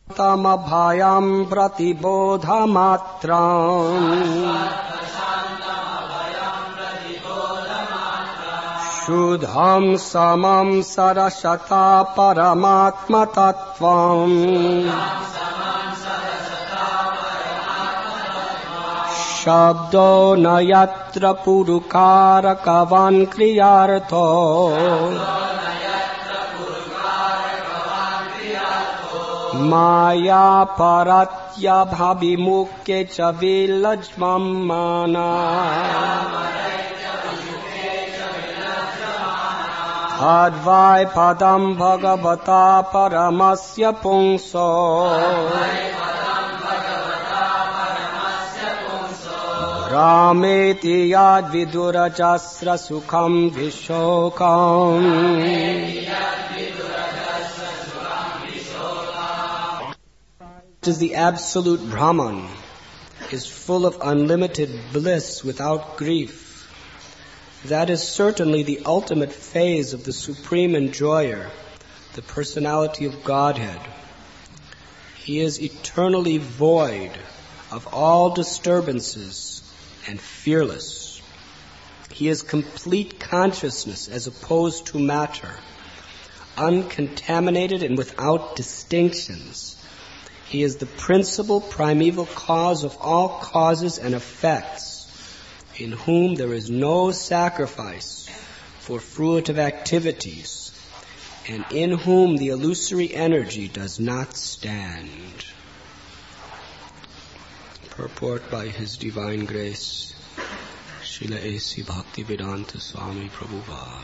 तमभयं प्रतिबोधमात्रम् शुद्धं समं सरसता परमात्मतत्त्वम् शब्दो न यत्र पुरुकारकवान् क्रियार्थो माया परत्यभाविमुख्ये च विलज्जमाना तद्वै पदं भगवता परमस्य पुंसो रामेति यद्विदुरजस्र सुखं विशोकम् is the absolute Brahman, is full of unlimited bliss without grief. That is certainly the ultimate phase of the Supreme Enjoyer, the personality of Godhead. He is eternally void of all disturbances and fearless. He is complete consciousness as opposed to matter, uncontaminated and without distinctions. He is the principal primeval cause of all causes and effects, in whom there is no sacrifice for fruitive activities, and in whom the illusory energy does not stand. Purport by His Divine Grace, Srila A.C. Bhaktivedanta Swami Prabhupada.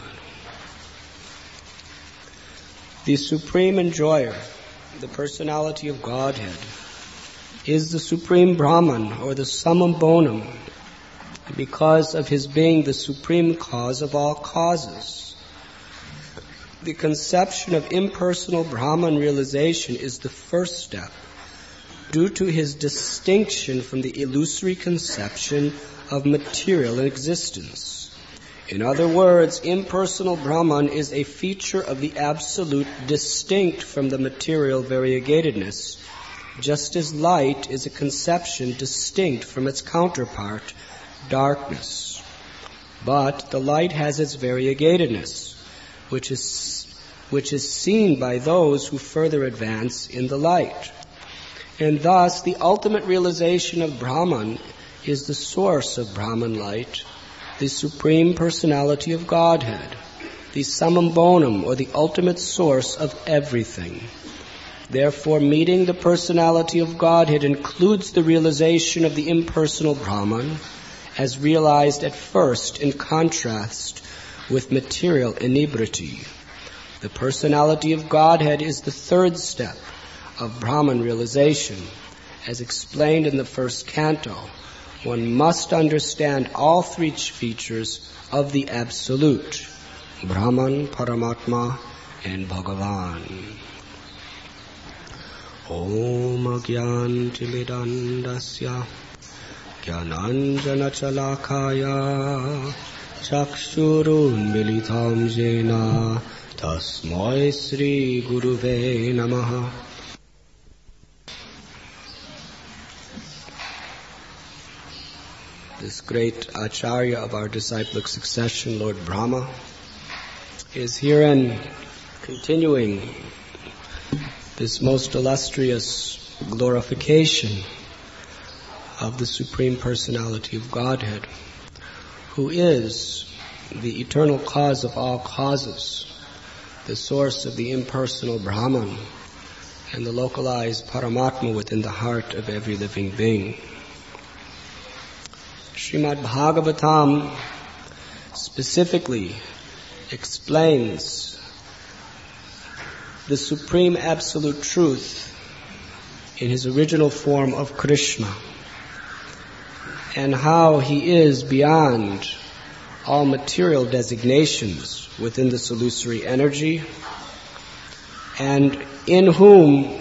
The Supreme Enjoyer, the personality of Godhead, is the Supreme Brahman, or the summum bonum, because of his being the supreme cause of all causes. The conception of impersonal Brahman realization is the first step, due to his distinction from the illusory conception of material existence. In other words, impersonal Brahman is a feature of the Absolute distinct from the material variegatedness, just as light is a conception distinct from its counterpart, darkness. But the light has its variegatedness, which is seen by those who further advance in the light. And thus, the ultimate realization of Brahman is the source of Brahman light, the Supreme Personality of Godhead, the summum bonum, or the ultimate source of everything. Therefore, meeting the personality of Godhead includes the realization of the impersonal Brahman, as realized at first in contrast with material inebriety. The personality of Godhead is the third step of Brahman realization. As explained in the first canto, one must understand all three features of the Absolute, Brahman, Paramatma, and Bhagavan. Om Agyantimidandasya Jnananjana Chalakaya Chakshurun Militam Jena Tasmai Sri Guruve Namaha. This great Acharya of our disciplic succession, Lord Brahma, is herein continuing this most illustrious glorification of the Supreme Personality of Godhead, who is the eternal cause of all causes, the source of the impersonal Brahman, and the localized Paramatma within the heart of every living being. Srimad Bhagavatam specifically explains the supreme absolute truth in his original form of Krishna, and how he is beyond all material designations within this illusory energy, and in whom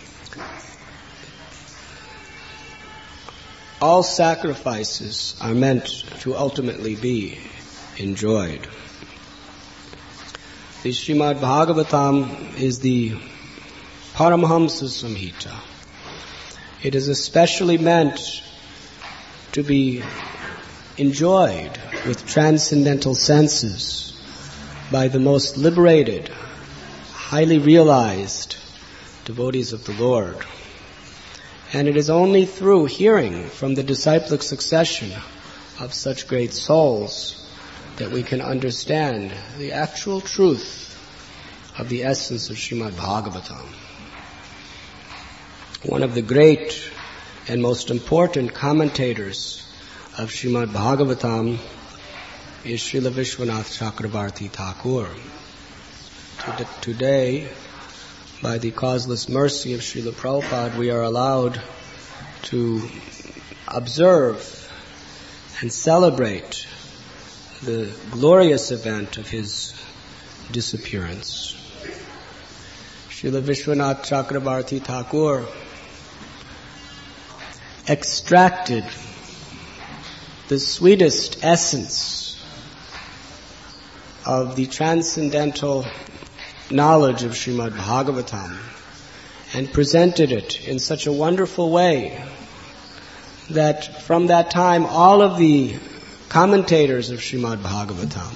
all sacrifices are meant to ultimately be enjoyed. The Srimad Bhagavatam is the Paramhamsa Samhita. It is especially meant to be enjoyed with transcendental senses by the most liberated, highly realized devotees of the Lord. And it is only through hearing from the disciplic succession of such great souls that we can understand the actual truth of the essence of Srimad Bhagavatam. One of the great and most important commentators of Srimad Bhagavatam is Srila Vishwanath Chakravarti Thakur. Today, by the causeless mercy of Srila Prabhupada, we are allowed to observe and celebrate the glorious event of his disappearance. Srila Vishwanath Chakravarti Thakur extracted the sweetest essence of the transcendental knowledge of Srimad Bhagavatam and presented it in such a wonderful way that from that time all of the commentators of Srimad Bhagavatam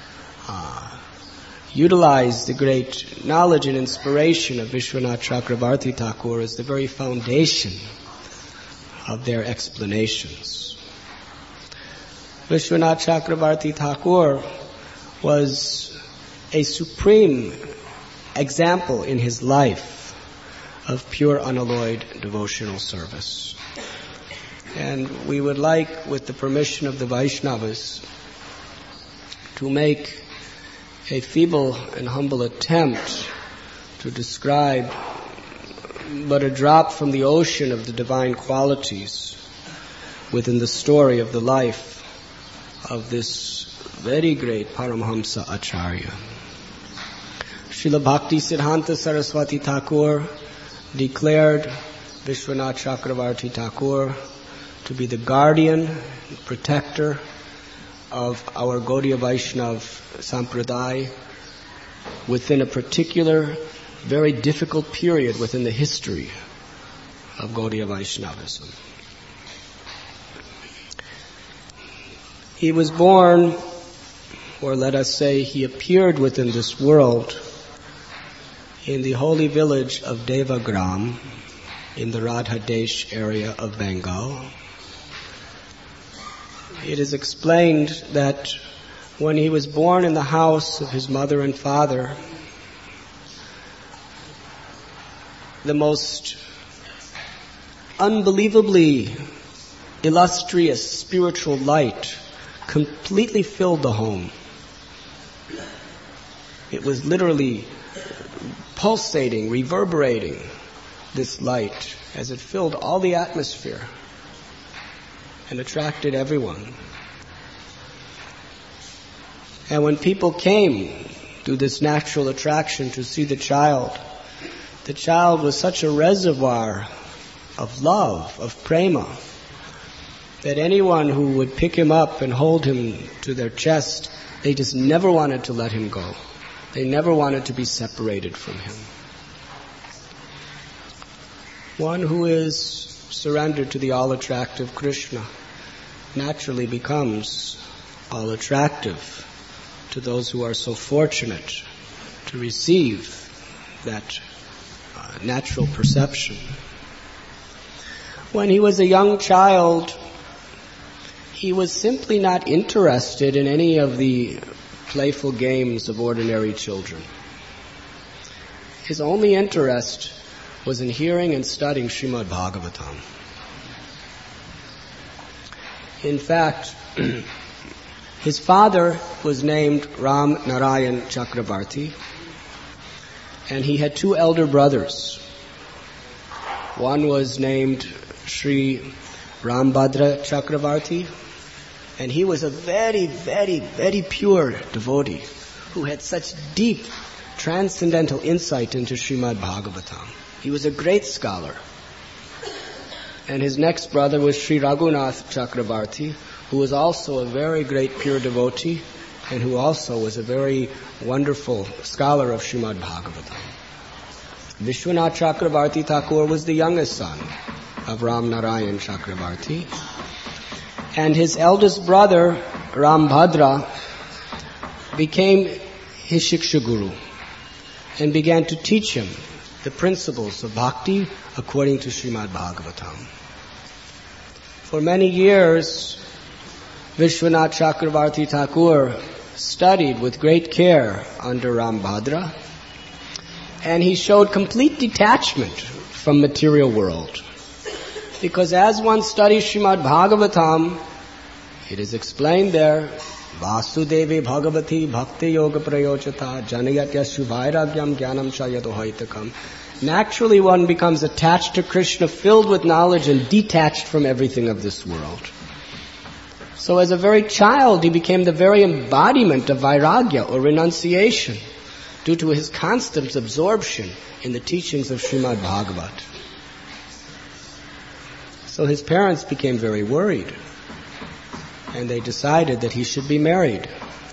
utilized the great knowledge and inspiration of Vishwanath Chakravarti Thakur as the very foundation of their explanations. Vishwanath Chakravarti Thakur was a supreme example in his life of pure unalloyed devotional service. And we would like, with the permission of the Vaishnavas, to make a feeble and humble attempt to describe but a drop from the ocean of the divine qualities within the story of the life of this very great Paramhamsa Acharya. Srila Bhakti Siddhanta Saraswati Thakur declared Vishwanath Chakravarti Thakur to be the guardian and protector of our Gaudiya Vaishnava Sampradaya within a particular, very difficult period within the history of Gaudiya Vaishnavism. He was born, or let us say he appeared within this world in the holy village of Devagram in the Radhadesh area of Bengal. It is explained that when he was born in the house of his mother and father, the most unbelievably illustrious spiritual light completely filled the home. It was literally pulsating, reverberating, this light, as it filled all the atmosphere and attracted everyone. And when people came through this natural attraction to see the child was such a reservoir of love, of prema, that anyone who would pick him up and hold him to their chest, they just never wanted to let him go. They never wanted to be separated from him. One who is surrendered to the all-attractive Krishna naturally becomes all-attractive to those who are so fortunate to receive that natural perception. When he was a young child, he was simply not interested in any of the playful games of ordinary children. His only interest was in hearing and studying Srimad Bhagavatam. In fact, his father was named Ram Narayan Chakravarti, and he had two elder brothers. One was named Sri Rambhadra Chakravarti, and he was a very, very, very pure devotee who had such deep transcendental insight into Srimad Bhagavatam. He was a great scholar. And his next brother was Sri Raghunath Chakravarti, who was also a very great pure devotee and who also was a very wonderful scholar of Srimad Bhagavatam. Vishwanath Chakravarti Thakur was the youngest son of Ram Narayan Chakravarti. And his eldest brother, Rambhadra, became his Shiksha Guru and began to teach him the principles of bhakti according to Srimad Bhagavatam. For many years, Vishwanath Chakravarti Thakur studied with great care under Rambhadra, and he showed complete detachment from material world. Because as one studies Srimad Bhagavatam, it is explained there, Vasudevi Bhagavati Bhakti Yoga Prayochata Janayatya Shuvairagyam Jnanam Shayadohaitakam. Naturally one becomes attached to Krishna, filled with knowledge and detached from everything of this world. So as a very child, he became the very embodiment of vairagya or renunciation due to his constant absorption in the teachings of Srimad Bhagavat. So his parents became very worried, and they decided that he should be married.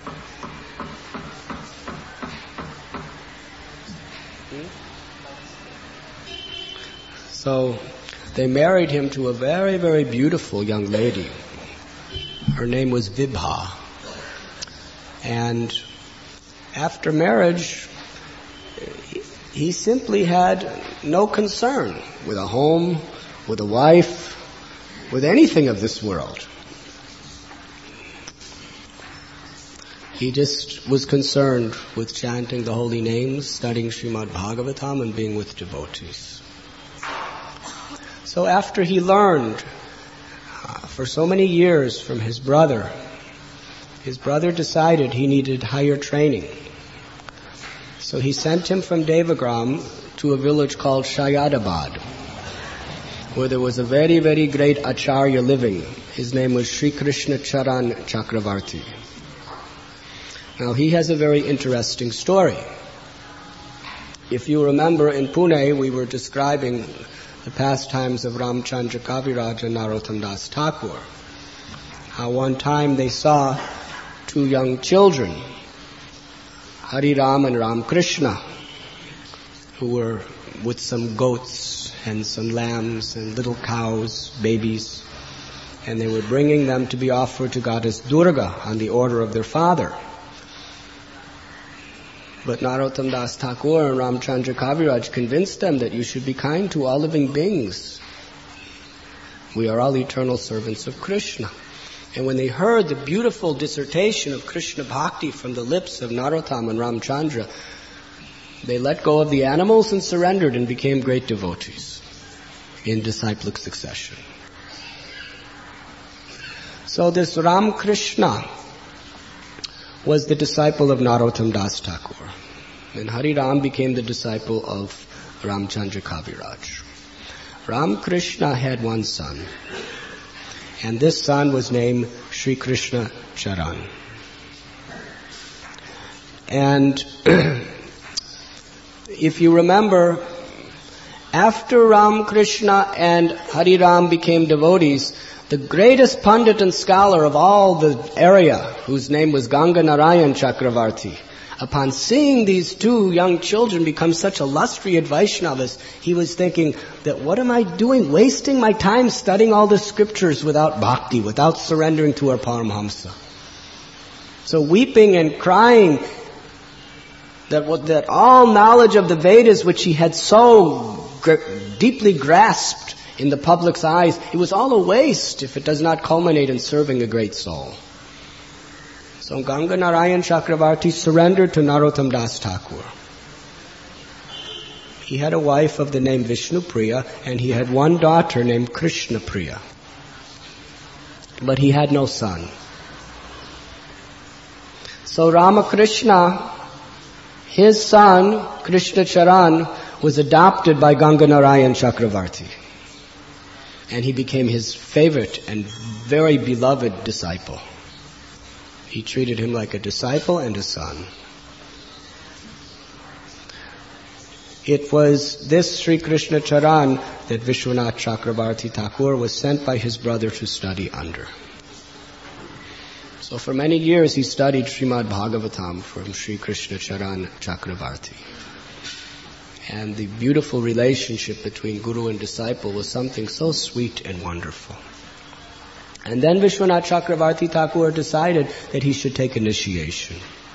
So they married him to a very, very beautiful young lady. Her name was Vibha. And after marriage, he simply had no concern with a home, with a wife, with anything of this world. He just was concerned with chanting the holy names, studying Srimad Bhagavatam, and being with devotees. So after he learned for so many years from his brother decided he needed higher training. So he sent him from Devagram to a village called Shayadabad, where there was a very, very great acharya living. His name was Sri Krishna Charan Chakravarti. Now he has a very interesting story. If you remember, in Pune we were describing the pastimes of Ramchandra Kaviraj and Narottam Das Thakur. How one time they saw two young children, Hari Ram and Ram Krishna, who were with some goats and some lambs and little cows, babies, and they were bringing them to be offered to Goddess Durga on the order of their father. But Narottam Das Thakur and Ramchandra Kaviraj convinced them that you should be kind to all living beings. We are all eternal servants of Krishna. And when they heard the beautiful dissertation of Krishna Bhakti from the lips of Narottam and Ramchandra, they let go of the animals and surrendered and became great devotees in disciplic succession. So this Ram Krishna was the disciple of Narottam Das Thakur. And Hari Ram became the disciple of Ramchandra Kaviraj. Ram Krishna had one son, and this son was named Sri Krishna Charan. And if you remember, after Ram Krishna and Hari Ram became devotees, the greatest pandit and scholar of all the area, whose name was Ganga Narayan Chakravarti, upon seeing these two young children become such illustrious Vaishnavas, he was thinking that what am I doing, wasting my time studying all the scriptures without bhakti, without surrendering to our Paramhamsa. So weeping and crying that all knowledge of the Vedas, which he had so deeply grasped in the public's eyes, it was all a waste if it does not culminate in serving a great soul. So Ganga Narayan Chakravarti surrendered to Narottam Das Thakur. He had a wife of the name Vishnu Priya, and he had one daughter named Krishna Priya. But he had no son. So Ramakrishna, his son, Krishna Charan, was adopted by Ganga Narayan Chakravarti. And he became his favorite and very beloved disciple. He treated him like a disciple and a son. It was this Sri Krishna Charan that Vishwanath Chakravarti Thakur was sent by his brother to study under. So for many years he studied Srimad Bhagavatam from Sri Krishna Charan Chakravarti. And the beautiful relationship between Guru and disciple was something so sweet and wonderful. And then Vishwanath Chakravarti Thakur decided that he should take initiation.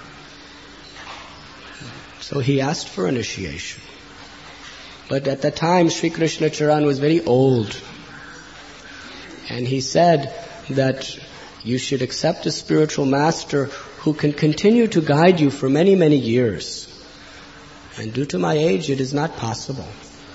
So he asked for initiation. But at the time, Sri Krishna Charan was very old. And he said that you should accept a spiritual master who can continue to guide you for many, many years. And due to my age, it is not possible.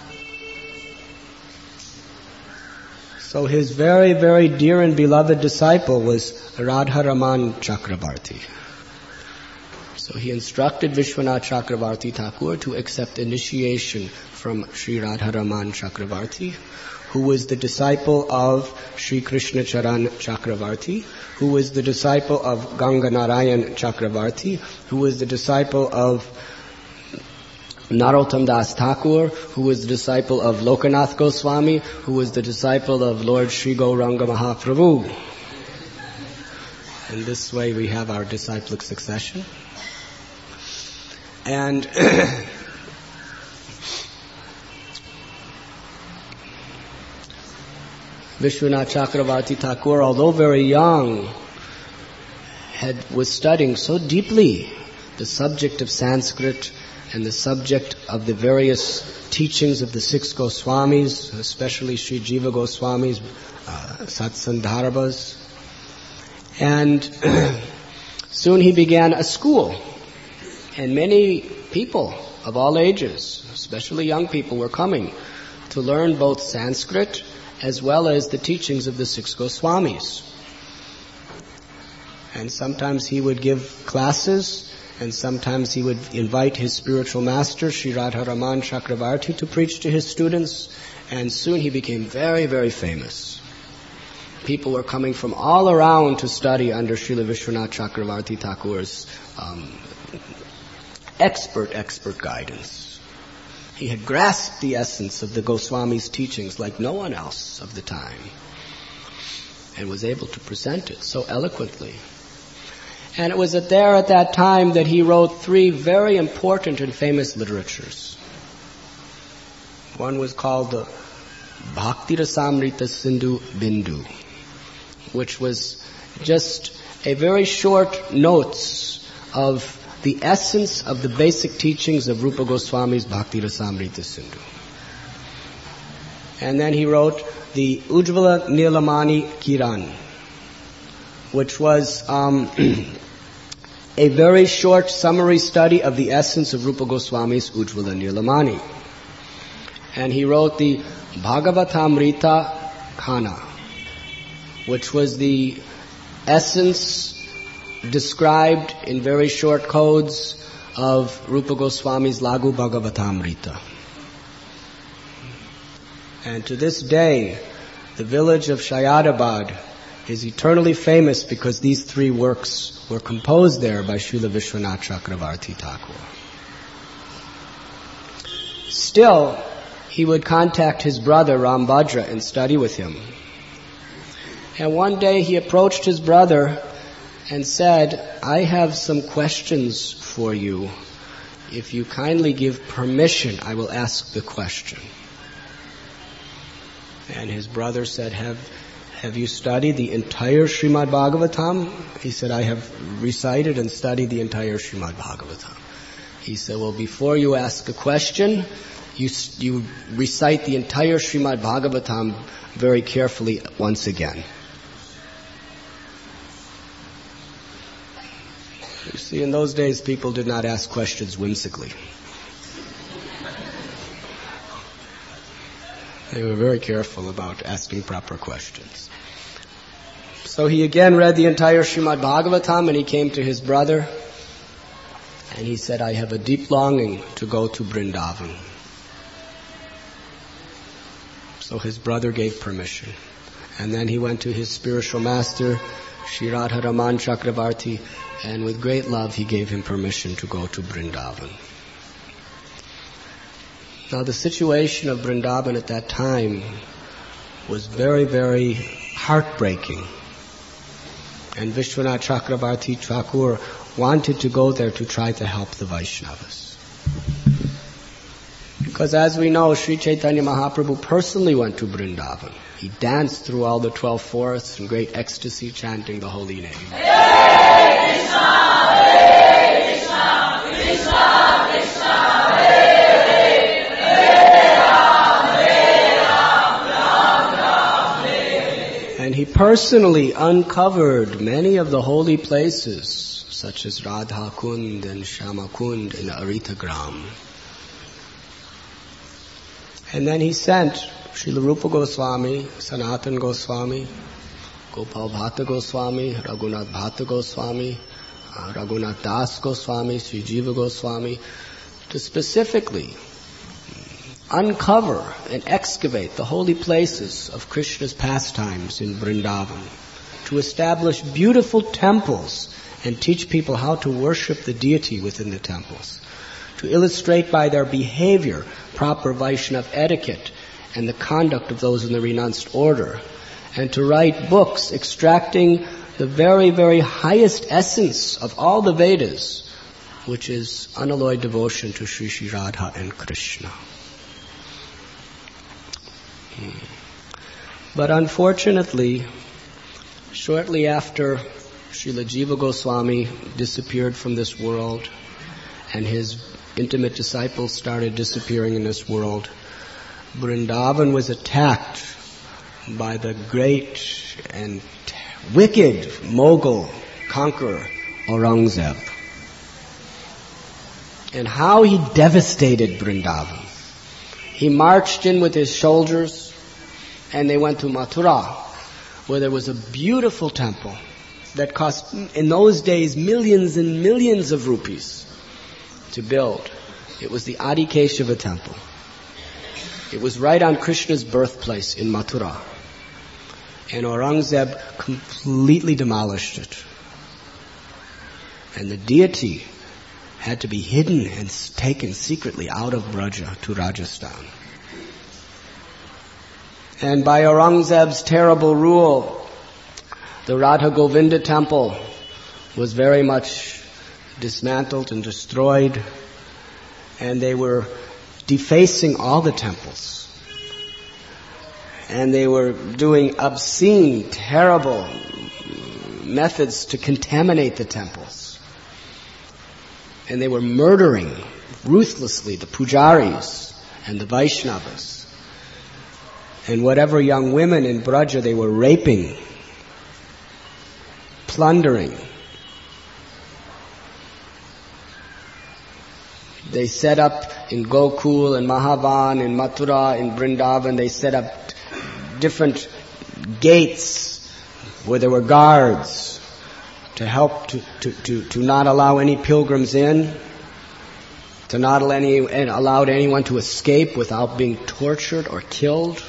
So his very, very dear and beloved disciple was Radharaman Chakravarti. So he instructed Vishwanath Chakravarti Thakur to accept initiation from Sri Radharaman Chakravarti, who was the disciple of Sri Krishna Charan Chakravarti, who was the disciple of Ganga Narayan Chakravarti, who was the disciple of Narottam Das Thakur, who was the disciple of Lokanath Goswami, who was the disciple of Lord Sri Gauranga Mahaprabhu. And this way we have our disciplic succession. And Vishwanath Chakravarti Thakur, although very young, was studying so deeply the subject of Sanskrit and the subject of the various teachings of the six Goswamis, especially Sri Jiva Goswami's Satsandarbhas. And soon he began a school. And many people of all ages, especially young people, were coming to learn both Sanskrit as well as the teachings of the six Goswamis. And sometimes he would give classes, and sometimes he would invite his spiritual master, Sri Radharaman Chakravarti, to preach to his students, and soon he became very, very famous. People were coming from all around to study under Srila Vishwanath Chakravarti Thakur's expert guidance. He had grasped the essence of the Goswami's teachings like no one else of the time, and was able to present it so eloquently. And it was at that time that he wrote 3 very important and famous literatures. One was called the Bhakti Rasamrita Sindhu Bindu, which was just a very short notes of the essence of the basic teachings of Rupa Goswami's Bhakti Rasamrita Sindhu. And then he wrote the Ujjvala Nilamani Kiran, which was a very short summary study of the essence of Rupa Goswami's Ujjvala Nilamani. And he wrote the Bhagavatamrita Khana, which was the essence described in very short codes of Rupa Goswami's Lagu Bhagavatamrita. And to this day, the village of Shayadabad is eternally famous because these 3 works were composed there by Srila Vishwanath Chakravarti Thakur. Still, he would contact his brother Rambhadra and study with him. And one day he approached his brother and said, "I have some questions for you. If you kindly give permission, I will ask the question." And his brother said, Have you studied the entire Srimad Bhagavatam? He said, "I have recited and studied the entire Srimad Bhagavatam." He said, "Well, before you ask a question, you recite the entire Srimad Bhagavatam very carefully once again." You see, in those days, people did not ask questions whimsically. They were very careful about asking proper questions. So he again read the entire Srimad Bhagavatam, and he came to his brother, and he said, "I have a deep longing to go to Vrindavan." So his brother gave permission. And then he went to his spiritual master, Sri Radharaman Chakravarti, and with great love he gave him permission to go to Vrindavan. Now the situation of Vrindavan at that time was very, very heartbreaking. And Vishwanath Chakravarti Thakur wanted to go there to try to help the Vaishnavas. Because as we know, Sri Chaitanya Mahaprabhu personally went to Vrindavan. He danced through all the 12 forests in great ecstasy, chanting the holy name. Hare Krishna, Hare Krishna, Krishna Krishna, Hare Hare, Hare Ram, Ram Hare. And he personally uncovered many of the holy places, such as Radha Kund and Shama Kund in Aritagram. And then he sent Srila Rupa Goswami, Sanatan Goswami, Gopal Bhatta Goswami, Raghunath Bhatta Goswami, Raghunath Das Goswami, Sri Jiva Goswami, to specifically uncover and excavate the holy places of Krishna's pastimes in Vrindavan, to establish beautiful temples and teach people how to worship the deity within the temples, to illustrate by their behavior proper Vaishnava etiquette and the conduct of those in the renounced order, and to write books extracting the very, very highest essence of all the Vedas, which is unalloyed devotion to Sri Sri Radha and Krishna. But unfortunately, shortly after Srila Jiva Goswami disappeared from this world and his intimate disciples started disappearing in this world, Vrindavan was attacked by the great and wicked Mughal conqueror Aurangzeb. And how he devastated Vrindavan. He marched in with his soldiers and they went to Mathura, where there was a beautiful temple that cost in those days millions and millions of rupees to build. It was the Adikeshava temple. It was right on Krishna's birthplace in Mathura. And Aurangzeb completely demolished it. And the deity had to be hidden and taken secretly out of Braja to Rajasthan. And by Aurangzeb's terrible rule, the Radha Govinda temple was very much dismantled and destroyed, and they were defacing all the temples. And they were doing obscene, terrible methods to contaminate the temples. And they were murdering ruthlessly the pujaris and the Vaishnavas. And whatever young women in Braja they were raping, plundering. They set up in Gokul and Mahavan, in Mathura, in Vrindavan, they set up different gates where there were guards to help to not allow any pilgrims in, to not allow anyone to escape without being tortured or killed.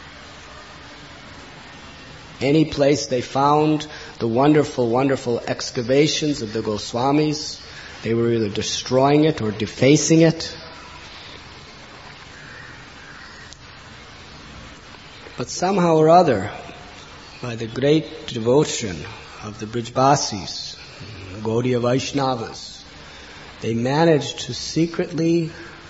Any place they found the wonderful, wonderful excavations of the Goswamis, they were either destroying it or defacing it. But somehow or other, by the great devotion of the Brijbasis, Gaudiya Vaishnavas, they managed to secretly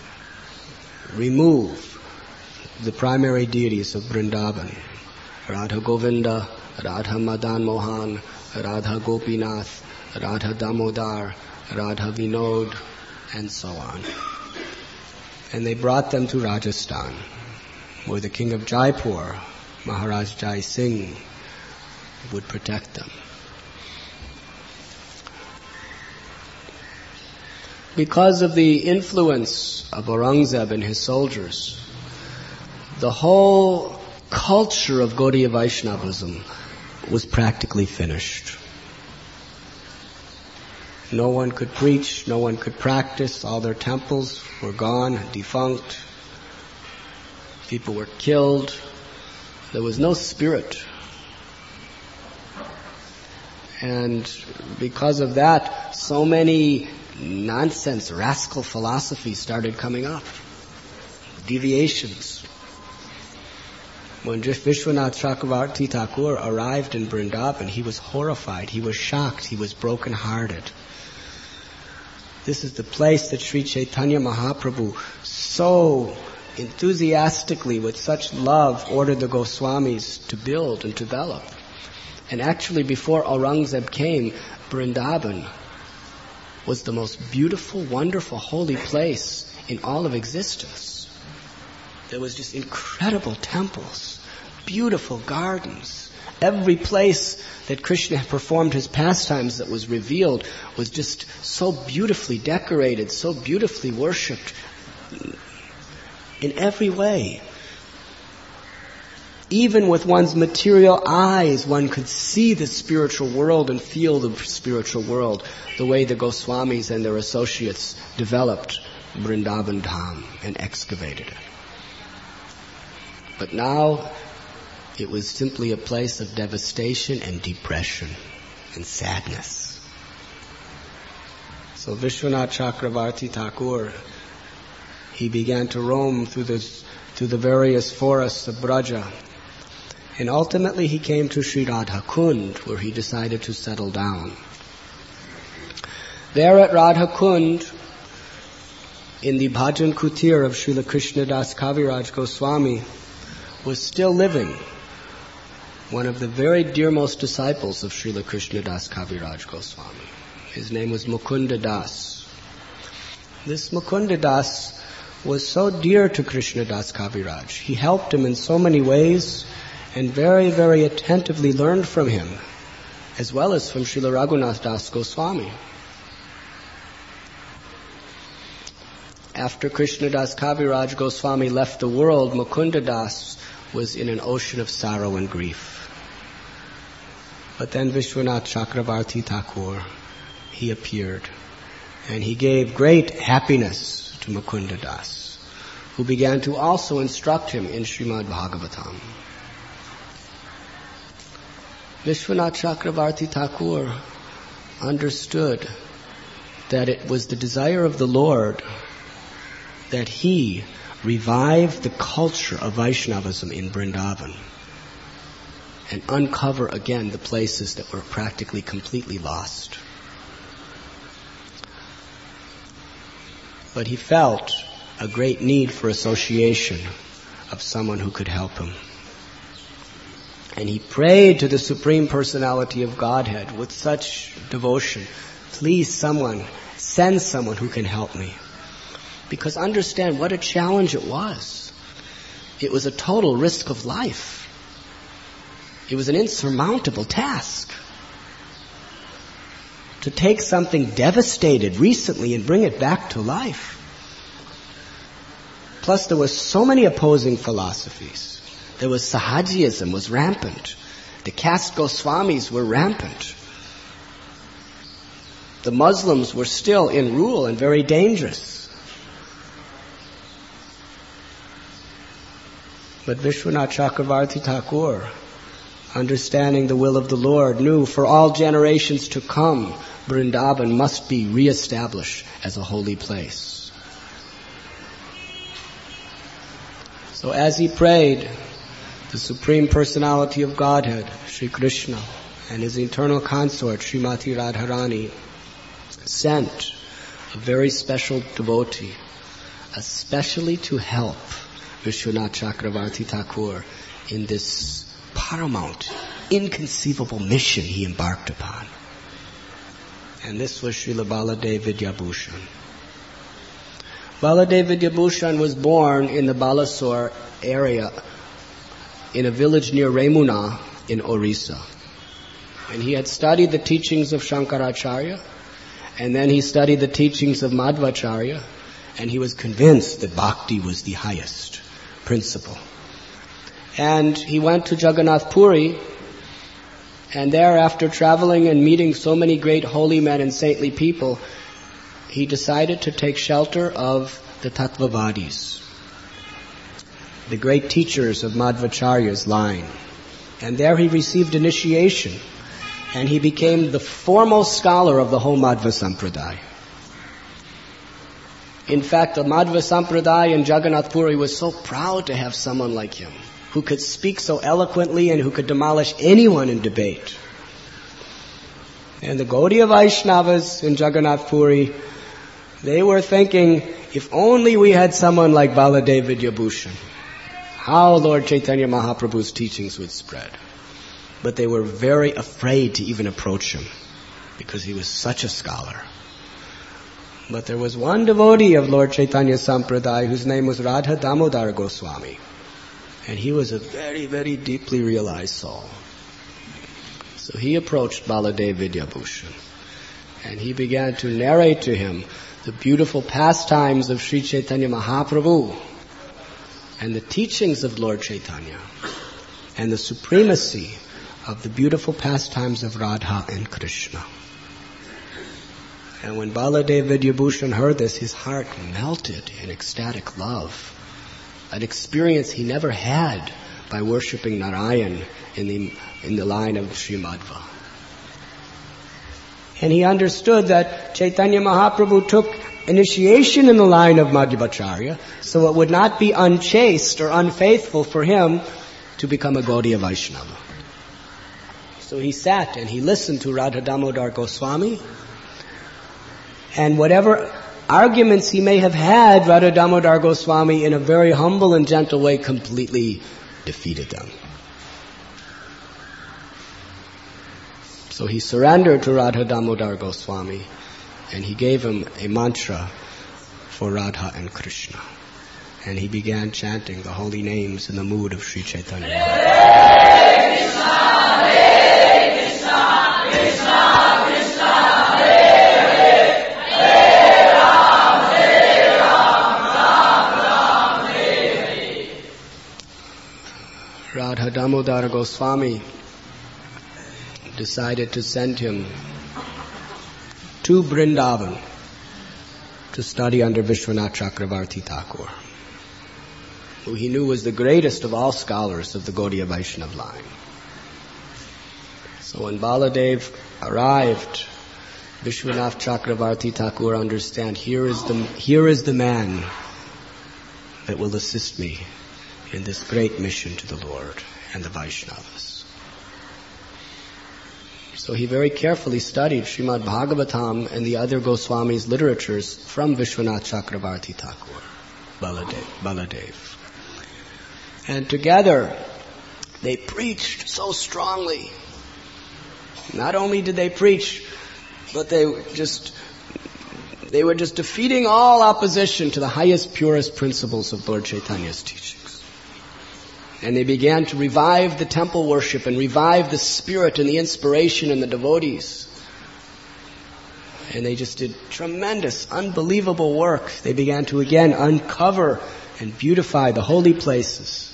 remove the primary deities of Vrindavan. Radha Govinda, Radha Madan Mohan, Radha Gopinath, Radha Damodar, Radha Vinod, and so on. And they brought them to Rajasthan, where the king of Jaipur, Maharaj Jai Singh, would protect them. Because of the influence of Aurangzeb and his soldiers, the whole culture of Gaudiya Vaishnavism was practically finished. No one could preach, no one could practice, all their temples were gone, defunct. People were killed. There was no spirit. And because of that, so many nonsense, rascal philosophies started coming up. Deviations. When Vishwanath Chakravarti Thakur arrived in Vrindavan, he was horrified, he was shocked, he was broken-hearted. This is the place that Sri Chaitanya Mahaprabhu so enthusiastically, with such love, ordered the Goswamis to build and develop. And actually, before Aurangzeb came, Vrindavan was the most beautiful, wonderful, holy place in all of existence. There was just incredible temples, beautiful gardens. Every place that Krishna performed his pastimes that was revealed was just so beautifully decorated, so beautifully worshipped in every way. Even with one's material eyes, one could see the spiritual world and feel the spiritual world the way the Goswamis and their associates developed Vrindavan Dham and excavated it. But now it was simply a place of devastation and depression and sadness. So Vishwanath Chakravarti Thakur, he began to roam through the various forests of Braja. And ultimately he came to Sri Radha Kund, where he decided to settle down. There at Radha Kund, in the Bhajan Kutir of Srila Krishnadas Kaviraj Goswami, was still living one of the very dearmost disciples of Srila Krishnadas Kaviraj Goswami. His name was Mukunda Das. This Mukunda Das was so dear to Krishnadas Kaviraj. He helped him in so many ways and very, very attentively learned from him, as well as from Srila Raghunath Das Goswami. After Krishnadas Kaviraj Goswami left the world, Mukunda Das was in an ocean of sorrow and grief. But then Vishwanath Chakravarti Thakur, he appeared, and he gave great happiness to Mukunda Das, who began to also instruct him in Srimad Bhagavatam. Vishwanath Chakravarti Thakur understood that it was the desire of the Lord that he revive the culture of Vaishnavism in Vrindavan and uncover again the places that were practically completely lost. But he felt a great need for association of someone who could help him. And he prayed to the Supreme Personality of Godhead with such devotion, please send someone who can help me. Because understand what a challenge it was. It was a total risk of life. It was an insurmountable task. To take something devastated recently and bring it back to life. Plus there were so many opposing philosophies. There was Sahajiyism was rampant. The caste Goswamis were rampant. The Muslims were still in rule and very dangerous. But Vishwanath Chakravarti Thakur, understanding the will of the Lord, knew for all generations to come, Vrindavan must be re-established as a holy place. So as he prayed, the Supreme Personality of Godhead, Sri Krishna, and his eternal consort, Srimati Radharani, sent a very special devotee, especially to help Vishwanath Chakravarti Thakur in this paramount, inconceivable mission he embarked upon. And this was Srila Baladev Vidyabhushan. Baladev Vidyabhushan was born in the Balasore area in a village near Remuna in Orissa. And he had studied the teachings of Shankaracharya, and then he studied the teachings of Madhvacharya, and he was convinced that bhakti was the highest principle. And he went to Jagannath Puri, and there, after traveling and meeting so many great holy men and saintly people, he decided to take shelter of the Tattvavadis, the great teachers of Madhvacharya's line. And there he received initiation, and he became the foremost scholar of the whole Madhva Sampradaya. In fact, the Madhva Sampradaya in Jagannath Puri was so proud to have someone like him, who could speak so eloquently and who could demolish anyone in debate. And the Gaudiya Vaishnavas in Jagannath Puri They were thinking, if only we had someone like Baladev Vidyabhushan, how Lord Chaitanya Mahaprabhu's teachings would spread. But they were very afraid to even approach him, because he was such a scholar. But there was one devotee of Lord Chaitanya Sampradaya whose name was Radha Damodar Goswami. And he was a very, very deeply realized soul. So he approached Baladev Vidyabhushan. And he began to narrate to him the beautiful pastimes of Sri Chaitanya Mahaprabhu and the teachings of Lord Chaitanya and the supremacy of the beautiful pastimes of Radha and Krishna. And when Baladev Vidyabhushan heard this, his heart melted in ecstatic love. An experience he never had by worshipping Narayan in the line of Srimadva. And he understood that Chaitanya Mahaprabhu took initiation in the line of Madhvacharya, so it would not be unchaste or unfaithful for him to become a Gaudiya Vaishnava. So he sat and he listened to Radha Damodar Goswami, and whatever arguments he may have had, Radha Damodar Goswami, in a very humble and gentle way, completely defeated them. So he surrendered to Radha Damodar Goswami, and he gave him a mantra for Radha and Krishna. And he began chanting the holy names in the mood of Sri Chaitanya. Hare Krishna, Hare Krishna, Krishna Krishna, Hare Hare, Hare Ram, Ram Ram, Hare Hare. Radha Damodar Goswami decided to send him to Vrindavan to study under Vishwanath Chakravarti Thakur, who he knew was the greatest of all scholars of the Gaudiya Vaishnava line. So when Baladev arrived, Vishwanath Chakravarti Thakur understand, here is the man that will assist me in this great mission to the Lord and the Vaishnavas. So he very carefully studied Srimad Bhagavatam and the other Goswamis' literatures from Vishwanath Chakravarti Thakur, Baladev. And together they preached so strongly. Not only did they preach, but they were just defeating all opposition to the highest, purest principles of Lord Chaitanya's teachings. And they began to revive the temple worship and revive the spirit and the inspiration in the devotees. And they just did tremendous, unbelievable work. They began to again uncover and beautify the holy places.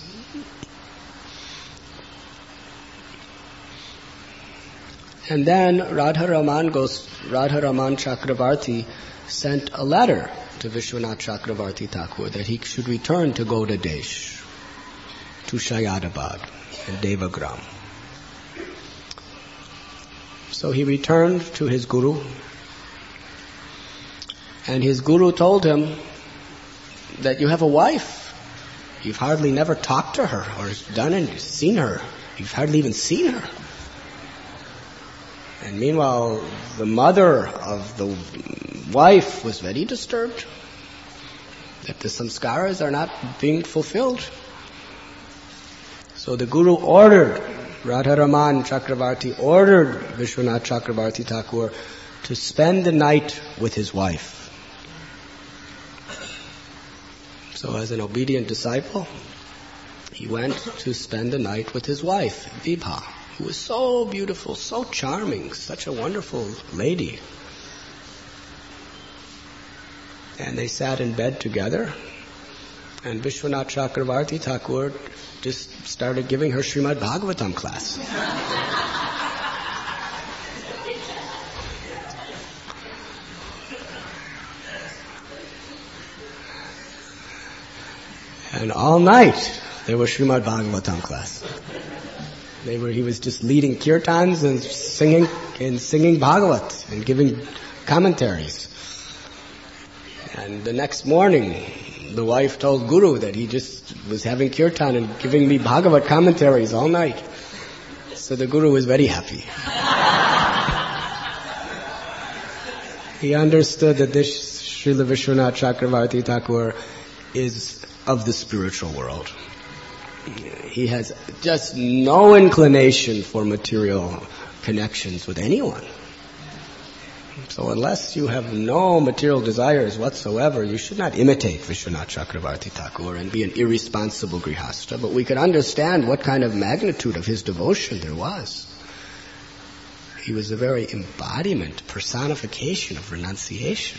And then Radharaman Chakravarti sent a letter to Vishwanath Chakravarti Thakur that he should return to Gauda Desh, to Shayadabad and Devagram. So he returned to his guru, and his guru told him that you have a wife. You've hardly never talked to her or seen her. You've hardly even seen her. And meanwhile, the mother of the wife was very disturbed that the samskaras are not being fulfilled. So the Guru ordered, Radharaman Chakravarti ordered Vishwanath Chakravarti Thakur to spend the night with his wife. So as an obedient disciple, he went to spend the night with his wife, Vibha, who was so beautiful, so charming, such a wonderful lady. And they sat in bed together, and Vishwanath Chakravarti Thakur just started giving her Srimad Bhagavatam class. And all night there was Srimad Bhagavatam class. He was just leading kirtans and singing Bhagavat and giving commentaries. And the next morning, the wife told Guru that he just was having kirtan and giving me Bhagavat commentaries all night. So the Guru was very happy. He understood that this Srila Vishwanath Chakravarti Thakur is of the spiritual world. He has just no inclination for material connections with anyone. So unless you have no material desires whatsoever, you should not imitate Vishwanath Chakravarti Thakur and be an irresponsible grihastha. But we can understand what kind of magnitude of his devotion there was. He was the very embodiment, personification of renunciation.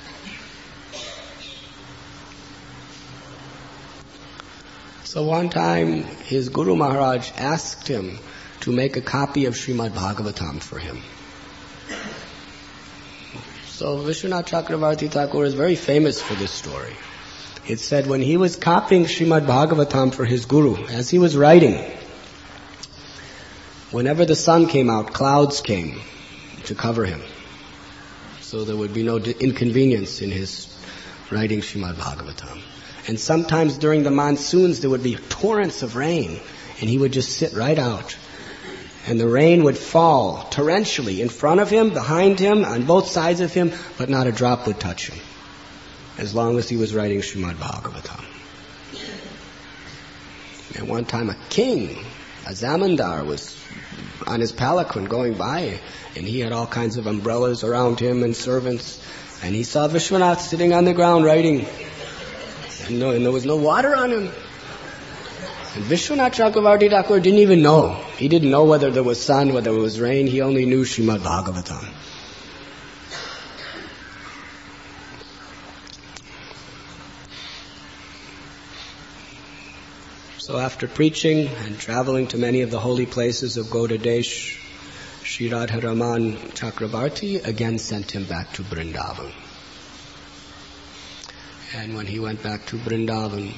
So one time his Guru Maharaj asked him to make a copy of Srimad Bhagavatam for him. So Vishwanath Chakravarti Thakur is very famous for this story. It said when he was copying Srimad Bhagavatam for his Guru, as he was writing, whenever the sun came out, clouds came to cover him. So there would be no inconvenience in his writing Srimad Bhagavatam. And sometimes during the monsoons there would be torrents of rain, and he would just sit right out. And the rain would fall torrentially in front of him, behind him, on both sides of him, but not a drop would touch him, as long as he was writing Srimad Bhagavatam. And one time a king, a zamindar, was on his palanquin going by, and he had all kinds of umbrellas around him and servants, and he saw Vishwanath sitting on the ground writing, and there was no water on him. And Vishwanath Chakravarti Thakur didn't even know. He didn't know whether there was sun, whether it was rain. He only knew Srimad Bhagavatam. So after preaching and traveling to many of the holy places of Gauda Desh, Sri Radharaman Chakravarti again sent him back to Vrindavan. And when he went back to Vrindavan,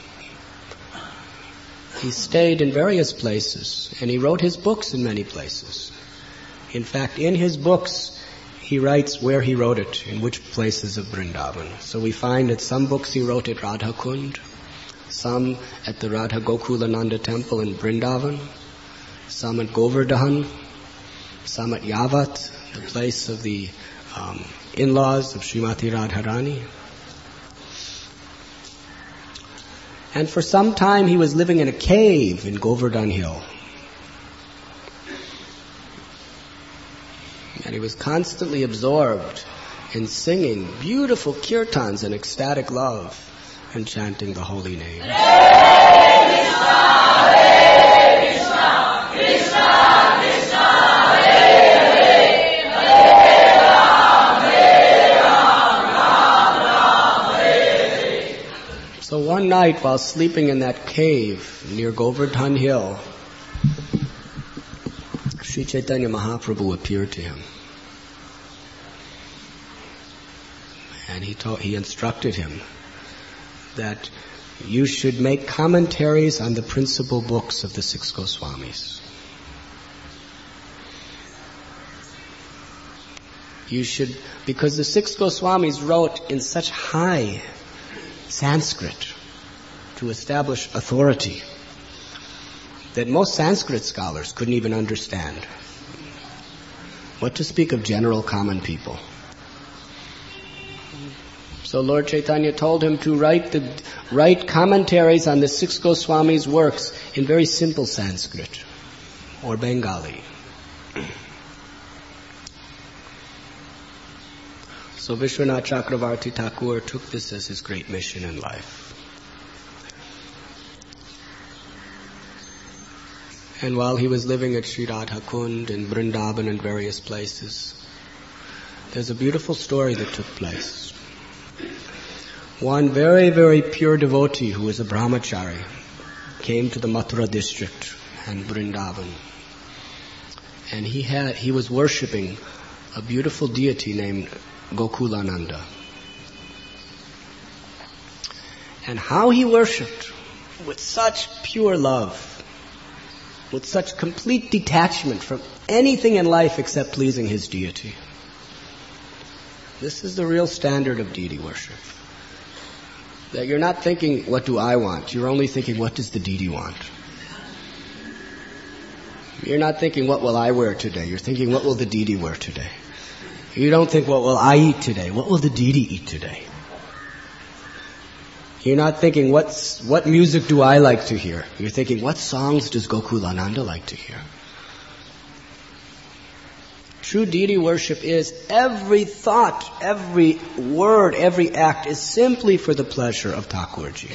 he stayed in various places, and he wrote his books in many places. In fact, in his books, he writes where he wrote it, in which places of Vrindavan. So we find that some books he wrote at Radha Kund, some at the Radha Gokulananda temple in Vrindavan, some at Govardhan, some at Yavat, the place of the in-laws of Srimati Radharani. And for some time he was living in a cave in Govardhan Hill. And he was constantly absorbed in singing beautiful kirtans and ecstatic love and chanting the holy name. Hare Krishna, Hare Krishna, Krishna Krishna, Hare Hare, Hare Ram, Ram Ram, Hare Hare. So one night while sleeping in that cave near Govardhan Hill, Sri Chaitanya Mahaprabhu appeared to him. And he instructed him that you should make commentaries on the principal books of the six Goswamis. You should, because the six Goswamis wrote in such high Sanskrit to establish authority that most Sanskrit scholars couldn't even understand. What to speak of general common people? So Lord Chaitanya told him to write commentaries on the six Goswamis' works in very simple Sanskrit or Bengali. So Vishwanath Chakravarti Thakur took this as his great mission in life. And while he was living at Sri Radha Kund and Vrindavan and various places, there's a beautiful story that took place. One very, very pure devotee who was a brahmachari came to the Mathura district and Vrindavan. And he was worshipping a beautiful deity named Gokulananda. And how he worshipped with such pure love, with such complete detachment from anything in life except pleasing his deity. This is the real standard of deity worship. That you're not thinking, what do I want? You're only thinking, what does the deity want? You're not thinking, what will I wear today? You're thinking, what will the deity wear today? You don't think, what will I eat today? What will the deity eat today? You're not thinking, what music do I like to hear? You're thinking, what songs does Gokulananda like to hear? True deity worship is every thought, every word, every act is simply for the pleasure of Thakurji.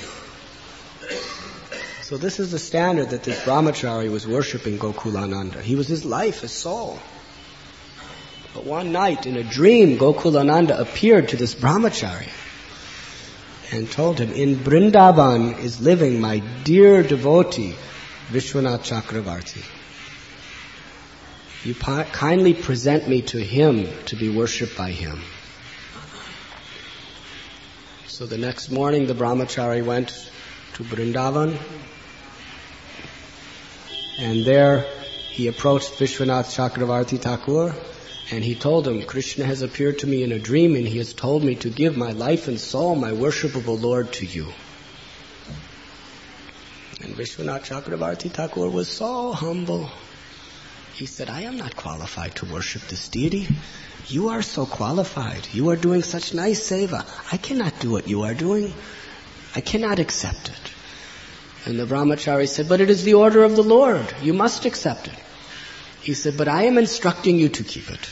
So this is the standard that this brahmachari was worshipping Gokulananda. He was his life, his soul. But one night in a dream, Gokulananda appeared to this brahmachari and told him, in Vrindavan is living my dear devotee, Vishwanath Chakravarti. You kindly present me to him to be worshipped by him. So the next morning the brahmachari went to Vrindavan, and there he approached Vishwanath Chakravarti Thakur, and he told him, Krishna has appeared to me in a dream and he has told me to give my life and soul, my worshipable Lord, to you. And Vishwanath Chakravarti Thakur was so humble. He said, I am not qualified to worship this deity. You are so qualified. You are doing such nice seva. I cannot do what you are doing. I cannot accept it. And the brahmachari said, but it is the order of the Lord. You must accept it. He said, but I am instructing you to keep it.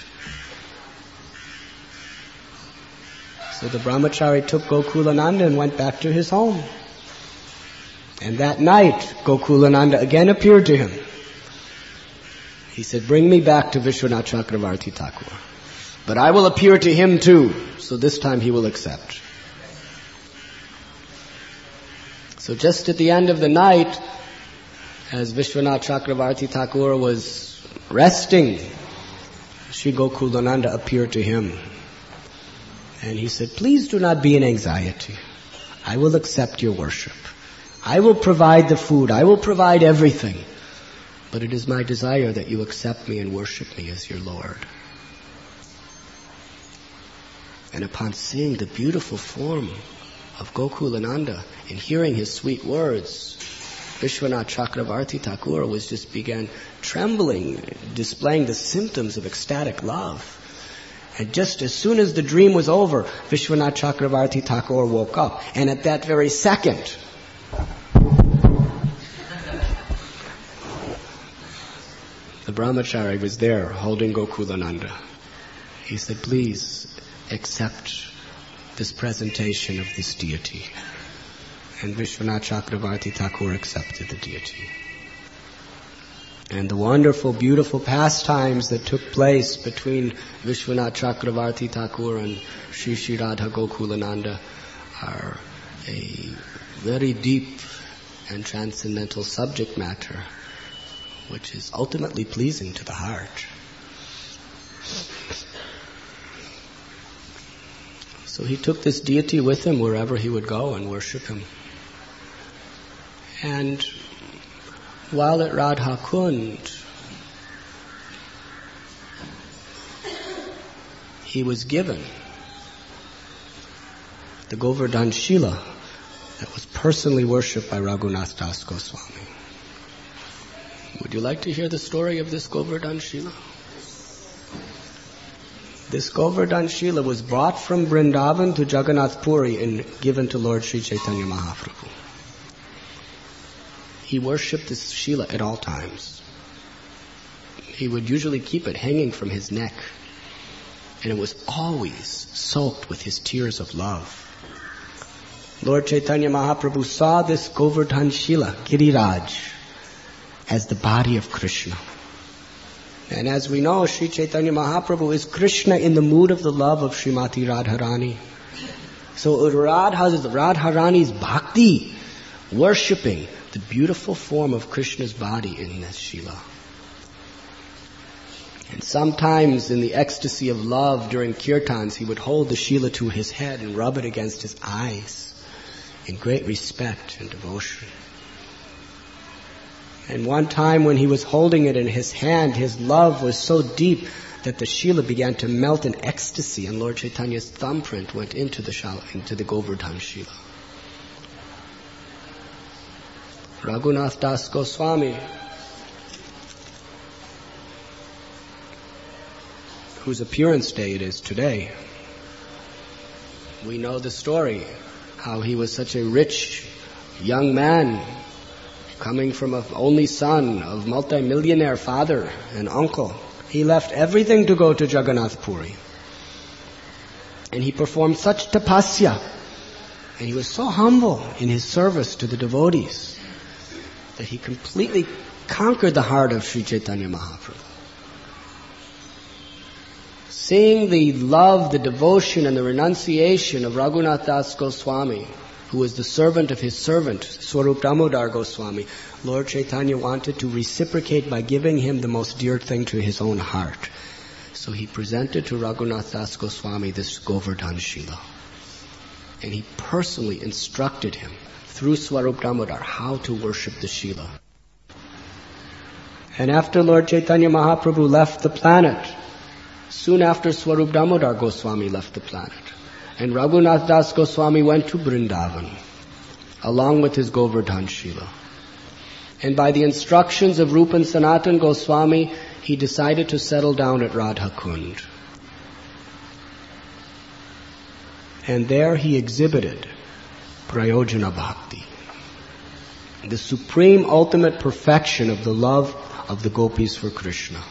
So the brahmachari took Gokulananda and went back to his home. And that night, Gokulananda again appeared to him. He said, bring me back to Vishwanath Chakravarti Thakur. But I will appear to him too. So this time he will accept. So just at the end of the night, as Vishwanath Chakravarti Thakur was resting, Sri Gokulananda appeared to him. And he said, please do not be in anxiety. I will accept your worship. I will provide the food. I will provide everything. But it is my desire that you accept me and worship me as your Lord. And upon seeing the beautiful form of Gokulananda and hearing his sweet words, Vishwanath Chakravarti Thakur began trembling, displaying the symptoms of ecstatic love. And just as soon as the dream was over, Vishwanath Chakravarti Thakur woke up. And at that very second, the brahmachari was there holding Gokulananda. He said, please accept this presentation of this deity. And Vishwanath Chakravarti Thakur accepted the deity. And the wonderful, beautiful pastimes that took place between Vishwanath Chakravarti Thakur and Sri Sri Radha Gokulananda are a very deep and transcendental subject matter, which is ultimately pleasing to the heart. So he took this deity with him wherever he would go and worship him. And while at Radha Kund, he was given the Govardhan Shila that was personally worshipped by Raghunath Das Goswami. Would you like to hear the story of this Govardhan Shila? This Govardhan Shila was brought from Vrindavan to Jagannath Puri and given to Lord Sri Chaitanya Mahaprabhu. He worshipped this Shila at all times. He would usually keep it hanging from his neck, and it was always soaked with his tears of love. Lord Chaitanya Mahaprabhu saw this Govardhan Shila, Giriraj, as the body of Krishna. And as we know, Sri Chaitanya Mahaprabhu is Krishna in the mood of the love of Srimati Radharani. So Radharani's bhakti, worshipping the beautiful form of Krishna's body in this Shila. And sometimes in the ecstasy of love during kirtans, he would hold the Shila to his head and rub it against his eyes in great respect and devotion. And one time when he was holding it in his hand, his love was so deep that the Shila began to melt in ecstasy, and Lord Chaitanya's thumbprint went into the Govardhan Shila. Raghunath Das Goswami, whose appearance day it is today, we know the story, how he was such a rich young man, coming from an only son of multi-millionaire father and uncle. He left everything to go to Jagannath Puri. And he performed such tapasya. And he was so humble in his service to the devotees that he completely conquered the heart of Sri Chaitanya Mahaprabhu. Seeing the love, the devotion, and the renunciation of Raghunath Das Goswami, who was the servant of his servant, Swarup Damodar Goswami, Lord Chaitanya wanted to reciprocate by giving him the most dear thing to his own heart. So he presented to Raghunath Das Goswami this Govardhan Shila. And he personally instructed him through Swarup Damodar how to worship the Shila. And after Lord Chaitanya Mahaprabhu left the planet, soon after Swarup Damodar Goswami left the planet, and Raghunath Das Goswami went to Vrindavan, along with his Govardhan Shila. And by the instructions of Rupan Sanatan Goswami, he decided to settle down at Radha Kund. And there he exhibited Prayojana Bhakti, the supreme ultimate perfection of the love of the gopis for Krishna.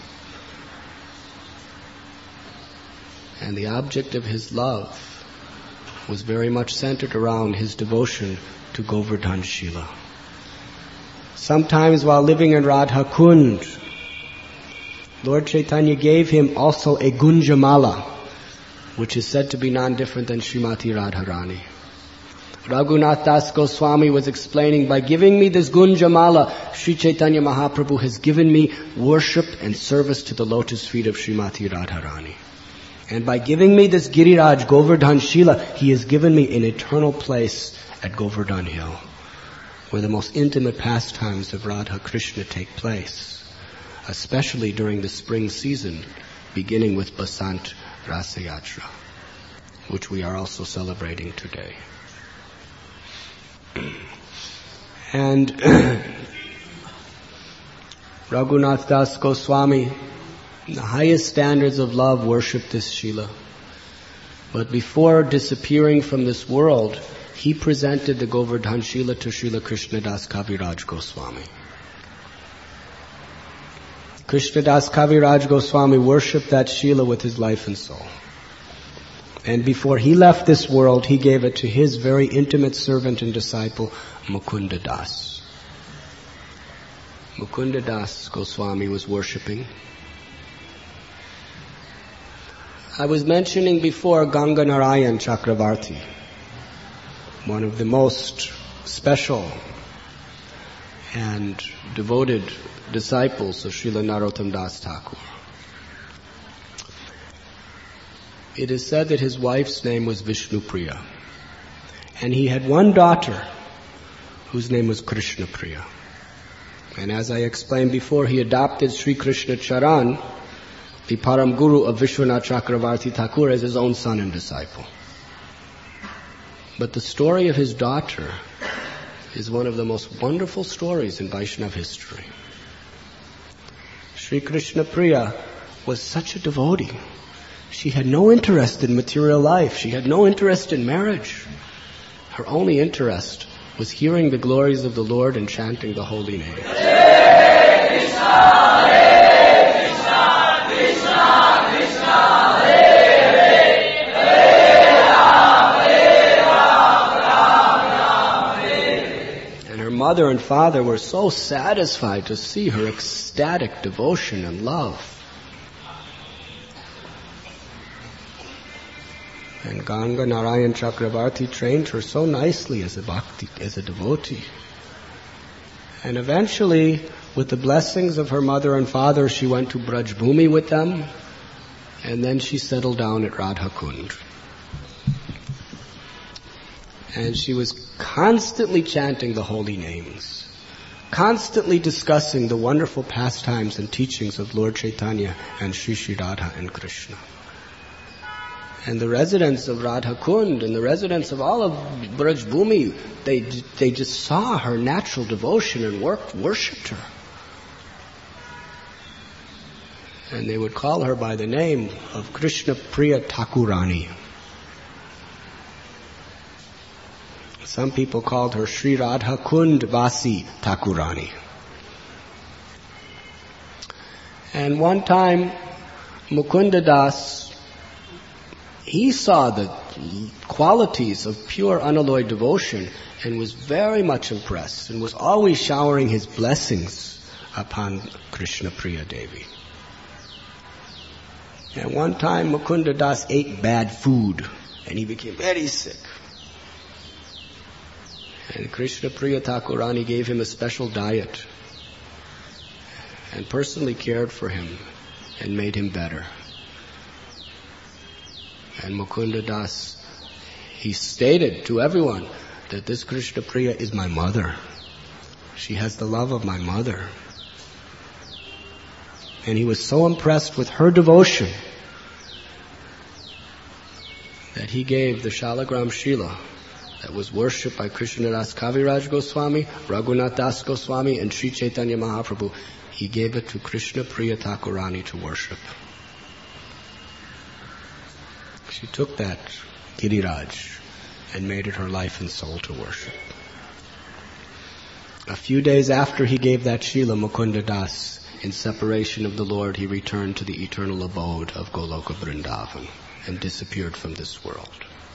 And the object of his love was very much centered around his devotion to Govardhan Shila. Sometimes while living in Radha Kund, Lord Chaitanya gave him also a Gunjamala, which is said to be none different than Srimati Radharani. Raghunath Das Goswami was explaining, by giving me this Gunjamala, Sri Chaitanya Mahaprabhu has given me worship and service to the lotus feet of Srimati Radharani. And by giving me this Giriraj Govardhan Shila, he has given me an eternal place at Govardhan Hill, where the most intimate pastimes of Radha Krishna take place, especially during the spring season, beginning with Basant Rasa Yatra, which we are also celebrating today. And Raghunath Das Goswami, in the highest standards of love, worshipped this Shila. But before disappearing from this world, he presented the Govardhan Shila to Srila Krishnadas Kaviraj Goswami. Krishnadas Kaviraj Goswami worshipped that Shila with his life and soul. And before he left this world, he gave it to his very intimate servant and disciple, Mukunda Das. Mukunda Das Goswami was worshipping. I was mentioning before Ganga Narayan Chakravarti, one of the most special and devoted disciples of Srila Narottam Das Thakur. It is said that his wife's name was Vishnupriya, and he had one daughter whose name was Krishnapriya. And as I explained before, he adopted Sri Krishna Charan, the Param Guru of Vishwanath Chakravarti Thakur, as his own son and disciple. But the story of his daughter is one of the most wonderful stories in Vaishnava history. Sri Krishna Priya was such a devotee. She had no interest in material life. She had no interest in marriage. Her only interest was hearing the glories of the Lord and chanting the holy name. Hare Krishna, Hare Krishna, Krishna Krishna, Hare Hare, Hare Ram, Ram Hare. And her mother and father were so satisfied to see her ecstatic devotion and love. And Ganga Narayan Chakravarti trained her so nicely as a devotee. And eventually, with the blessings of her mother and father, she went to Braj Bhumi with them, and then she settled down at Radha Kund. And she was constantly chanting the holy names, constantly discussing the wonderful pastimes and teachings of Lord Chaitanya and Sri Sri Radha and Krishna. And the residents of Radha Kund and the residents of all of Braj Bhumi, they just saw her natural devotion and worshipped her. And they would call her by the name of Krishna Priya Thakurani. Some people called her Sri Radha Kund Vasi Thakurani. And one time, Mukunda Das, he saw the qualities of pure unalloyed devotion and was very much impressed and was always showering his blessings upon Krishna Priya Devi. And one time Mukunda Das ate bad food and he became very sick. And Krishna Priya Thakurani gave him a special diet and personally cared for him and made him better. And Mukunda Das, he stated to everyone that this Krishna Priya is my mother. She has the love of my mother. And he was so impressed with her devotion that he gave the Shalagram Shila that was worshipped by Krishnadas Kaviraj Goswami, Raghunath Das Goswami, and Sri Chaitanya Mahaprabhu. He gave it to Krishna Priya Thakurani to worship. She took that Giriraj and made it her life and soul to worship. A few days after he gave that Shila, Mukunda Das, in separation of the Lord, he returned to the eternal abode of Goloka Vrindavan and disappeared from this world.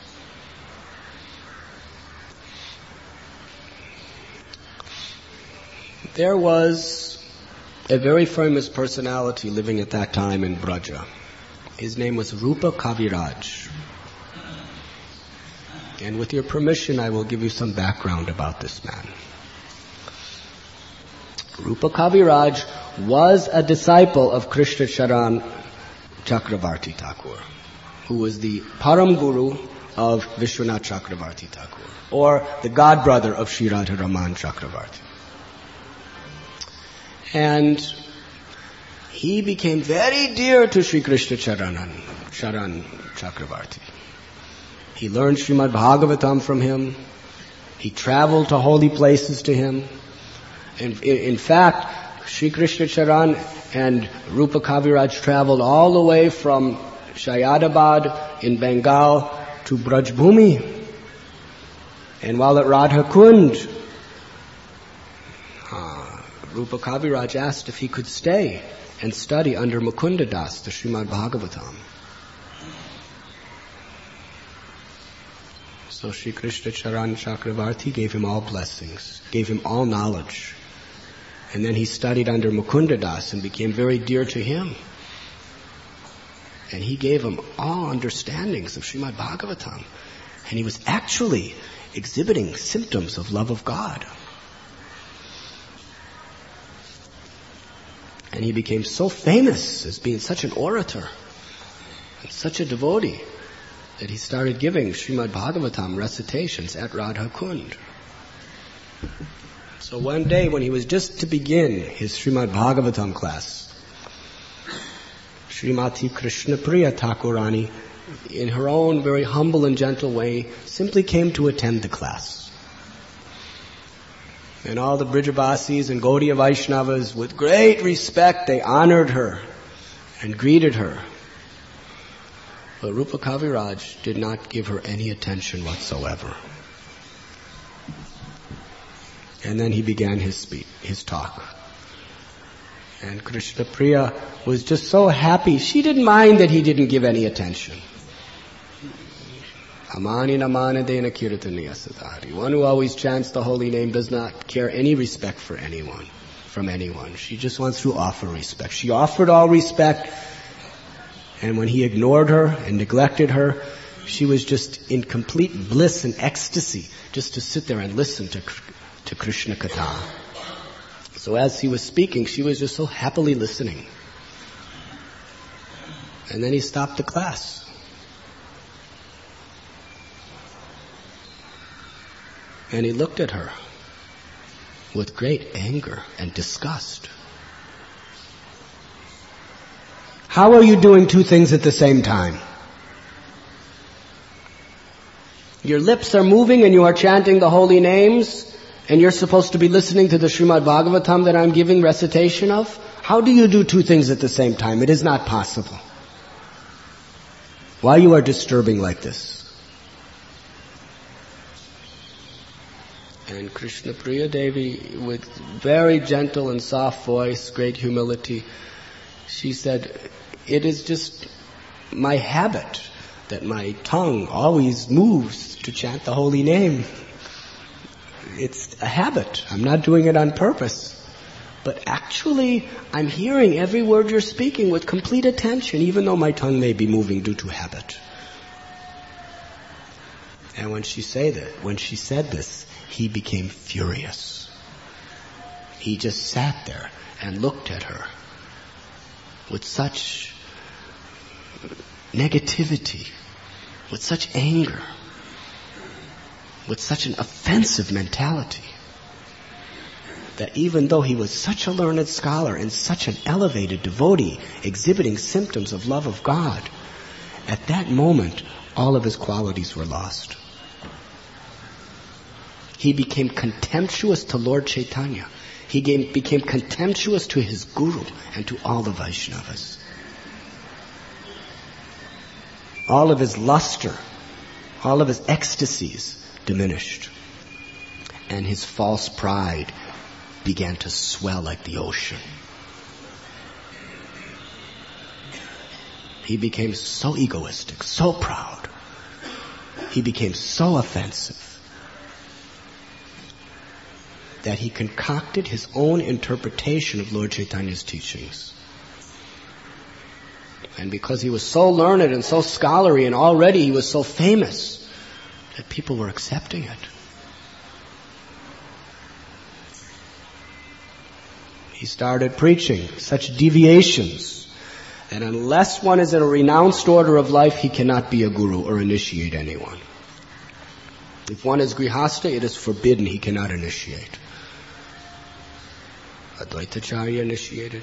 There was a very famous personality living at that time in Braja. His name was Rupa Kaviraj. And with your permission, I will give you some background about this man. Rupa Kaviraj was a disciple of Krishna Charan Chakravarti Thakur, who was the Param Guru of Vishwanath Chakravarti Thakur, or the god brother of Sri Radha Raman Chakravarti. And he became very dear to Sri Krishna Charan Chakravarti. He learned Srimad Bhagavatam from him. He traveled to holy places to him. And in fact, Sri Krishna Charan and Rupa Kaviraj traveled all the way from Shayadabad in Bengal to Brajbhumi. And while at Radha Kund, Rupa Kaviraj asked if he could stay and study under Mukunda Das, the Srimad Bhagavatam. So Sri Krishna Charan Chakravarti gave him all blessings, gave him all knowledge. And then he studied under Mukunda Das and became very dear to him. And he gave him all understandings of Srimad Bhagavatam. And he was actually exhibiting symptoms of love of God. And he became so famous as being such an orator and such a devotee that he started giving Srimad Bhagavatam recitations at Radha Kund. So one day when he was just to begin his Srimad Bhagavatam class, Srimati Krishna Priya Thakurani, in her own very humble and gentle way, simply came to attend the class. And all the Brijavasis and Gaudiya Vaishnavas, with great respect, they honored her and greeted her. But Rupa Kaviraj did not give her any attention whatsoever. And then he began his speech, his talk. And Krishna Priya was just so happy. She didn't mind that he didn't give any attention. Amani namana dena kirtaniya sadhari. One who always chants the holy name does not care any respect for anyone, from anyone. She just wants to offer respect. She offered all respect, and when he ignored her and neglected her, she was just in complete bliss and ecstasy just to sit there and listen to Krishna Katha. So as he was speaking, she was just so happily listening. And then he stopped the class. And he looked at her with great anger and disgust. How are you doing two things at the same time? Your lips are moving and you are chanting the holy names, and you're supposed to be listening to the Srimad Bhagavatam that I'm giving recitation of? How do you do two things at the same time? It is not possible. Why you are disturbing like this? And Krishna Priya Devi, with very gentle and soft voice, great humility, she said, it is just my habit that my tongue always moves to chant the holy name. It's a habit. I'm not doing it on purpose. But actually, I'm hearing every word you're speaking with complete attention, even though my tongue may be moving due to habit. And when she said this, he became furious. He just sat there and looked at her with such negativity, with such anger, with such an offensive mentality, that even though he was such a learned scholar and such an elevated devotee, exhibiting symptoms of love of God, at that moment, all of his qualities were lost. He became contemptuous to Lord Chaitanya. He became contemptuous to his guru and to all the Vaishnavas. All of his luster, all of his ecstasies diminished. And his false pride began to swell like the ocean. He became so egoistic, so proud. He became so offensive that he concocted his own interpretation of Lord Chaitanya's teachings. And because he was so learned and so scholarly, and already he was so famous, that people were accepting it. He started preaching such deviations that unless one is in a renounced order of life, he cannot be a guru or initiate anyone. If one is grihastha, it is forbidden, he cannot initiate. Advaitacharya initiated.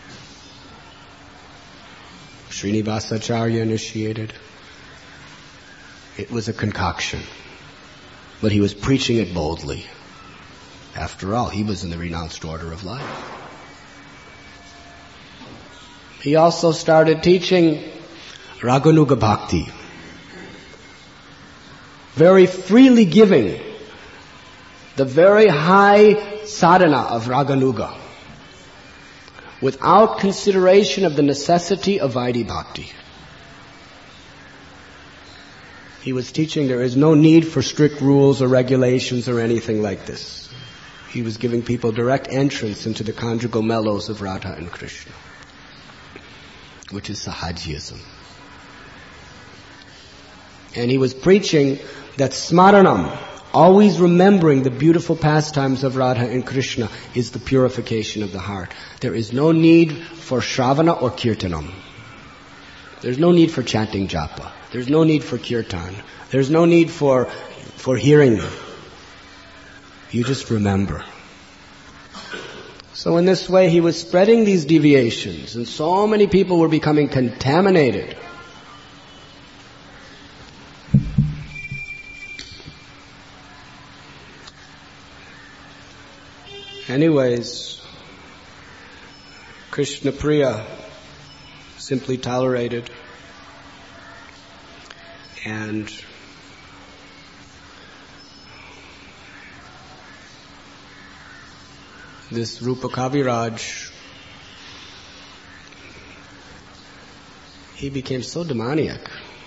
Srinivasacharya initiated. It was a concoction. But he was preaching it boldly. After all, he was in the renounced order of life. He also started teaching Raganuga Bhakti. Very freely giving the very high sadhana of Raganuga, without consideration of the necessity of Vaidhi Bhakti. He was teaching there is no need for strict rules or regulations or anything like this. He was giving people direct entrance into the conjugal mellows of Radha and Krishna, which is Sahajism. And he was preaching that smaranam, always remembering the beautiful pastimes of Radha and Krishna, is the purification of the heart. There is no need for shravana or kirtanam. There's no need for chanting japa. There's no need for kirtan. There's no need for hearing them. You just remember. So in this way he was spreading these deviations, and so many people were becoming contaminated. Anyways, Krishna Priya simply tolerated, and this Rupa Kaviraj, he became so demoniac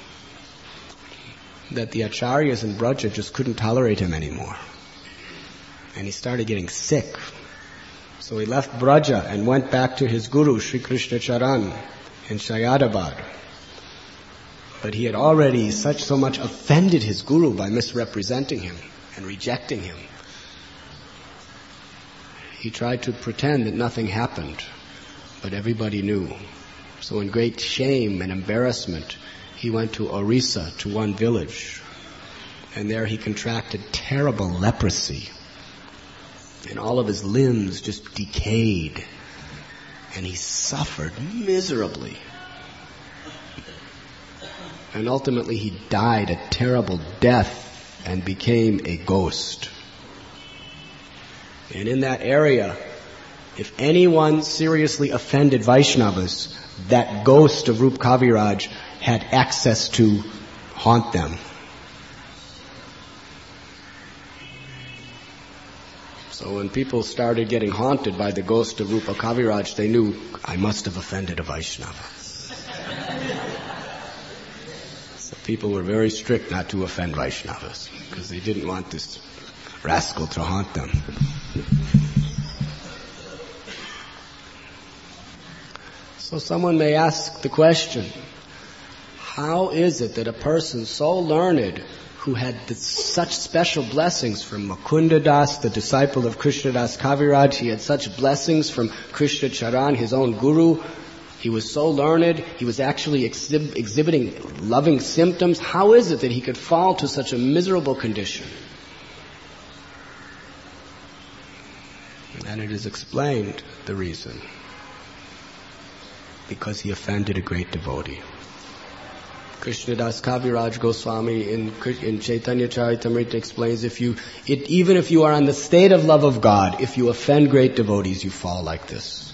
that the acharyas in Braja just couldn't tolerate him anymore. And he started getting sick. So he left Braja and went back to his guru, Sri Krishna Charan, in Shayadabad. But he had already so much offended his guru by misrepresenting him and rejecting him. He tried to pretend that nothing happened, but everybody knew. So in great shame and embarrassment, he went to Orissa, to one village. And there he contracted terrible leprosy. And all of his limbs just decayed. And he suffered miserably. And ultimately he died a terrible death and became a ghost. And in that area, if anyone seriously offended Vaishnavas, that ghost of Rup Kaviraj had access to haunt them. So when people started getting haunted by the ghost of Rupa Kaviraj, they knew, I must have offended a Vaishnava. So people were very strict not to offend Vaishnavas, because they didn't want this rascal to haunt them. So someone may ask the question, how is it that a person so learned, who had such special blessings from Mukunda Das, the disciple of Krishna Das Kaviraj, he had such blessings from Krishna Charan, his own guru, he was so learned, he was actually exhibiting loving symptoms. How is it that he could fall to such a miserable condition? And it is explained, the reason. Because he offended a great devotee. Krishnadas Kaviraj Goswami in Chaitanya Charitamrita explains, even if you are on the state of love of God, if you offend great devotees, you fall like this.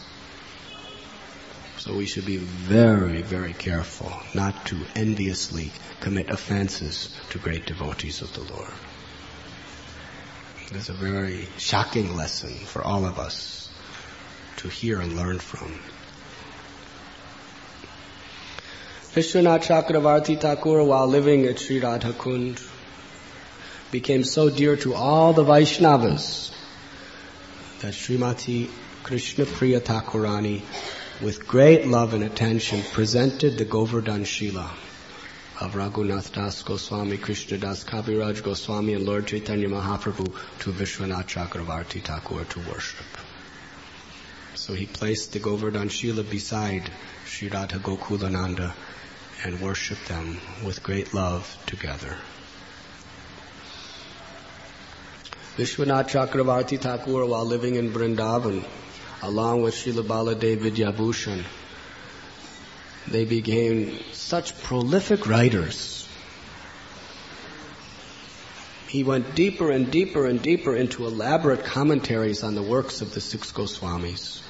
So we should be very, very careful not to enviously commit offenses to great devotees of the Lord. It's a very shocking lesson for all of us to hear and learn from. Vishwanath Chakravarti Thakur, while living at Sri Radhakund, became so dear to all the Vaishnavas that Srimati Krishna Priya Thakurani, with great love and attention, presented the Govardhan Shila of Raghunath Das Goswami, Krishna Das Kaviraj Goswami, and Lord Chaitanya Mahaprabhu to Vishwanath Chakravarti Thakur to worship. So he placed the Govardhan Shila beside Sri Radha Gokulananda and worshiped them with great love together. Vishwanath Chakravarti Thakur, while living in Vrindavan, along with Srila Baladev Vidyabhushan, they became such prolific writers. He went deeper and deeper and deeper into elaborate commentaries on the works of the six Goswamis.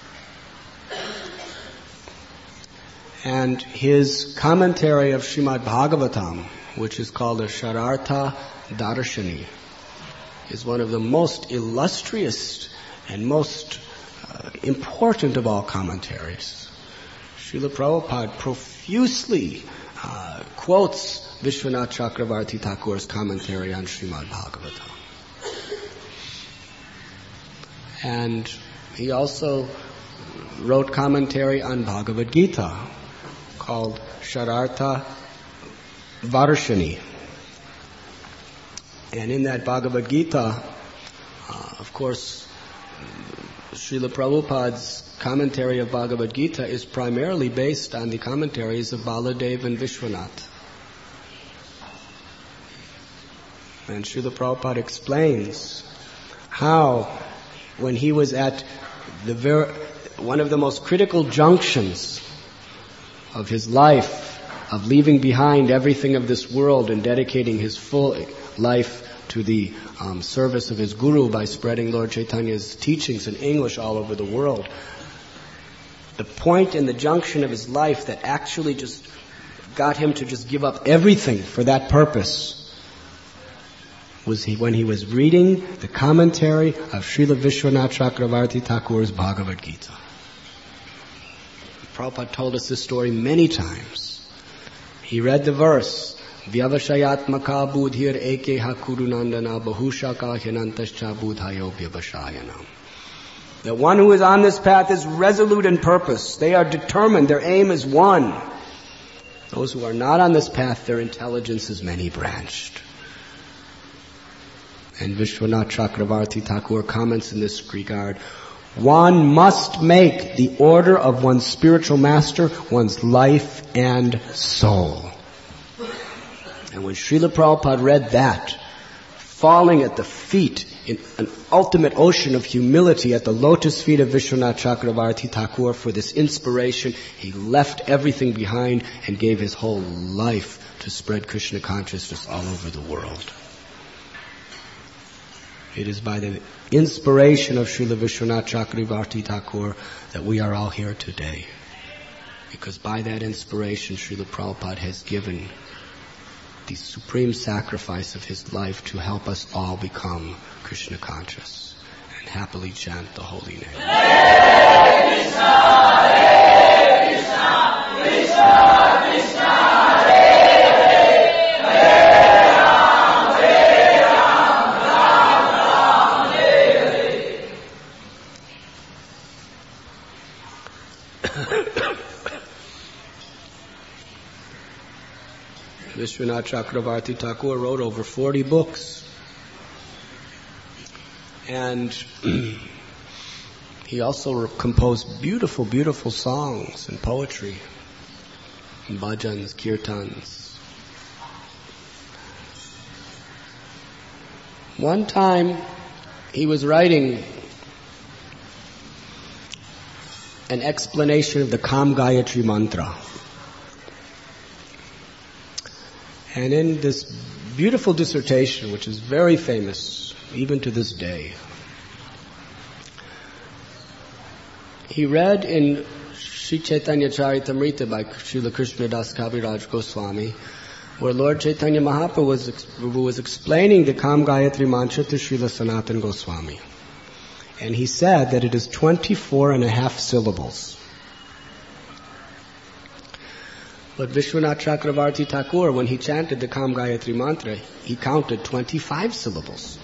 And his commentary of Srimad Bhagavatam, which is called a Sharartha Darshani, is one of the most illustrious and most important of all commentaries. Srila Prabhupada profusely quotes Vishwanath Chakravarti Thakur's commentary on Srimad Bhagavatam. And he also wrote commentary on Bhagavad Gita called Sharartha Varshani. And in that Bhagavad Gita, of course, Srila Prabhupada's commentary of Bhagavad Gita is primarily based on the commentaries of Baladev and Vishwanath. And Srila Prabhupada explains how, when he was at one of the most critical junctions of his life, of leaving behind everything of this world and dedicating his full life to the service of his guru by spreading Lord Chaitanya's teachings in English all over the world. The point in the junction of his life that actually just got him to just give up everything for that purpose was when he was reading the commentary of Srila Vishwanath Chakravarti Thakur's Bhagavad Gita. Prabhupada told us this story many times. He read the verse, Vyavashayatmaka budhir eke hakurunandana bahushaka hinantascha budhayo vyavashayanam. The one who is on this path is resolute in purpose. They are determined. Their aim is one. Those who are not on this path, their intelligence is many-branched. And Vishwanath Chakravarti Thakur comments in this regard, one must make the order of one's spiritual master one's life and soul. And when Srila Prabhupada read that, falling at the feet in an ultimate ocean of humility at the lotus feet of Vishwanath Chakravarti Thakur for this inspiration, he left everything behind and gave his whole life to spread Krishna consciousness all over the world. It is by the inspiration of Srila Vishwanath Chakravarti Thakur that we are all here today. Because by that inspiration, Srila Prabhupada has given the supreme sacrifice of his life to help us all become Krishna conscious. happily chant the holy name. Hare Krishna, Hare Krishna, Krishna Krishna, Hare Hare, Hare Ram, Ram Ram, Hare Hare. Vishwanath Chakravarti Thakur wrote over 40 books. And he also composed beautiful, beautiful songs and poetry, and bhajans, kirtans. One time he was writing an explanation of the Kam Gayatri mantra. And in this beautiful dissertation, which is very famous even to this day, he read in Sri Chaitanya Charitamrita by Srila Krishnadas Kaviraj Goswami, where Lord Chaitanya Mahaprabhu was explaining the Kam Gayatri mantra to Srila Sanatana Goswami. And he said that it is 24 and a half syllables. But Vishwanath Chakravarti Thakur, when he chanted the Kam Gayatri mantra, he counted 25 syllables.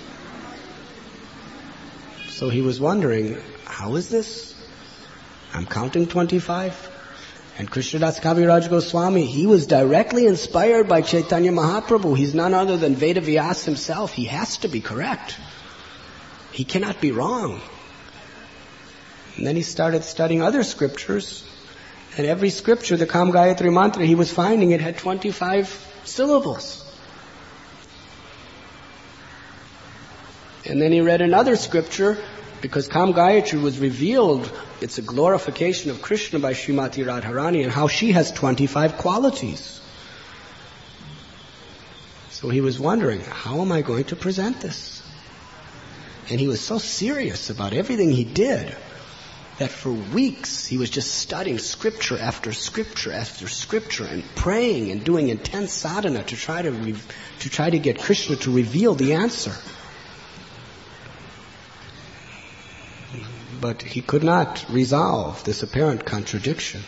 So he was wondering, how is this? I'm counting 25? And Krishnadas Kaviraj Goswami, he was directly inspired by Chaitanya Mahaprabhu. He's none other than Veda Vyas himself. He has to be correct. He cannot be wrong. And then he started studying other scriptures. And every scripture, the Kam Gayatri mantra, he was finding it had 25 syllables. And then he read another scripture, because Kam Gayatri was revealed, it's a glorification of Krishna by Srimati Radharani, and how she has 25 qualities. So he was wondering, how am I going to present this? And he was so serious about everything he did, that for weeks he was just studying scripture after scripture after scripture, and praying and doing intense sadhana to try to get Krishna to reveal the answer. But he could not resolve this apparent contradiction.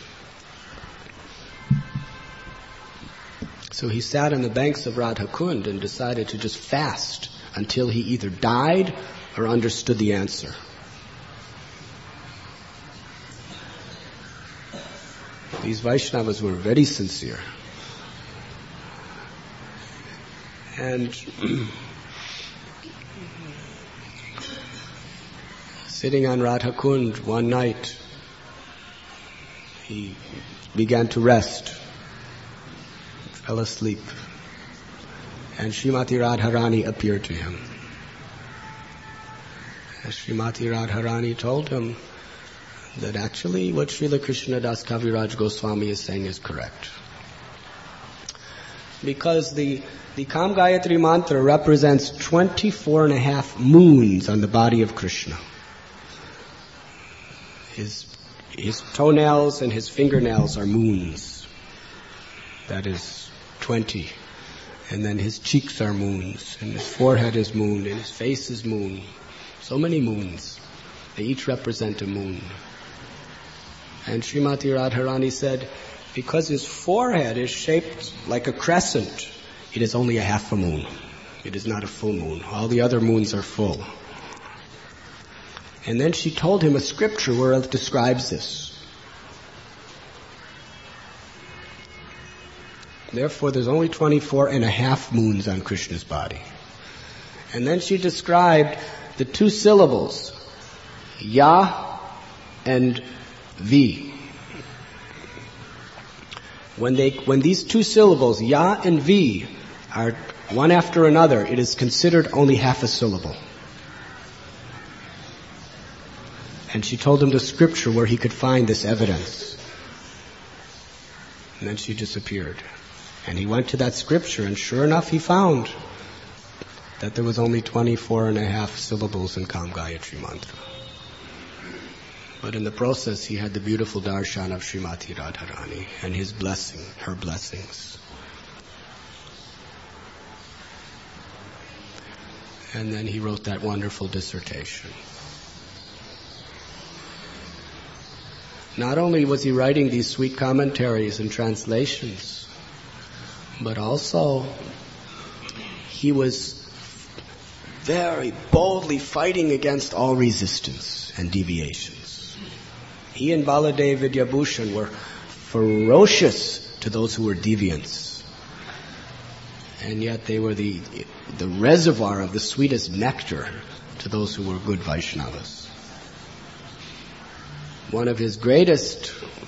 So he sat on the banks of Radha Kund and decided to just fast until he either died or understood the answer. These Vaishnavas were very sincere. And sitting on Radha Kund one night, he began to rest, fell asleep, and Srimati Radharani appeared to him. And Srimati Radharani told him that actually what Srila Krishnadas Kaviraj Goswami is saying is correct. Because the Kam Gayatri mantra represents 24 and a half moons on the body of Krishna. His toenails and his fingernails are moons. That is 20. And then his cheeks are moons, and his forehead is moon, and his face is moon. So many moons. They each represent a moon. And Srimati Radharani said, because his forehead is shaped like a crescent, it is only a half a moon. It is not a full moon. All the other moons are full. And then she told him a scripture where it describes this. Therefore, there's only 24 and a half moons on Krishna's body. And then she described the two syllables, Ya and Vi. When these two syllables, Ya and Vi, are one after another, it is considered only half a syllable. And she told him the scripture where he could find this evidence. And then she disappeared. And he went to that scripture, and sure enough he found that there was only 24 and a half syllables in Kam Gayatri mantra. But in the process he had the beautiful darshan of Srimati Radharani and his blessing, her blessings. And then he wrote that wonderful dissertation. not only was he writing these sweet commentaries and translations, but also he was very boldly fighting against all resistance and deviations. He and Baladev Vidyabhushan were ferocious to those who were deviants. And yet they were the reservoir of the sweetest nectar to those who were good Vaishnavas. One of his greatest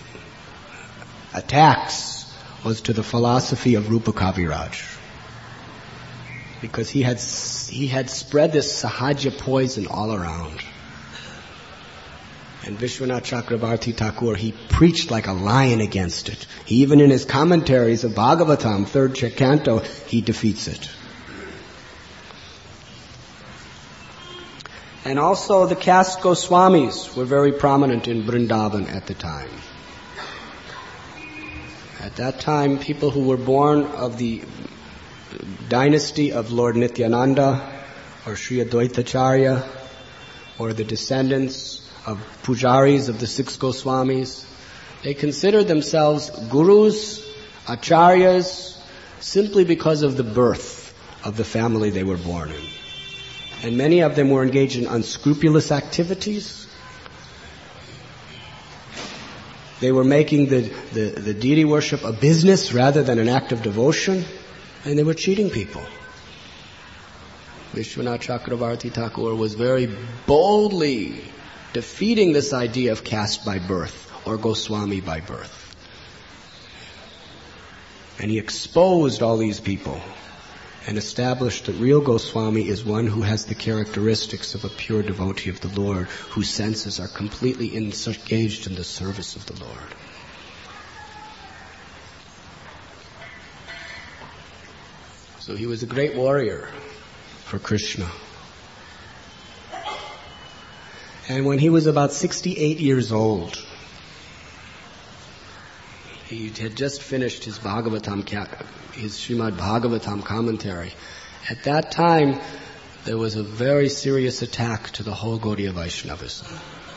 attacks was to the philosophy of Rupa Kaviraj, because he had spread this sahaja poison all around. And Vishwanath Chakravarti Thakur, he preached like a lion against it. He, even in his commentaries of Bhagavatam, 3rd canto, he defeats it. And also the caste Goswamis were very prominent in Vrindavan at the time. At that time, people who were born of the dynasty of Lord Nityananda or Sri Advaitacharya, or the descendants of pujaris of the 6 Goswamis, they considered themselves gurus, acharyas, simply because of the birth of the family they were born in. And many of them were engaged in unscrupulous activities. They were making the deity worship a business rather than an act of devotion, and they were cheating people. Vishwanath Chakravarti Thakur was very boldly defeating this idea of caste by birth or Goswami by birth. And he exposed all these people and established that real Goswami is one who has the characteristics of a pure devotee of the Lord, whose senses are completely engaged in the service of the Lord. So he was a great warrior for Krishna. And when he was about 68 years old, he had just finished his his Srimad Bhagavatam commentary. At that time, there was a very serious attack to the whole Gaudiya Vaishnavism.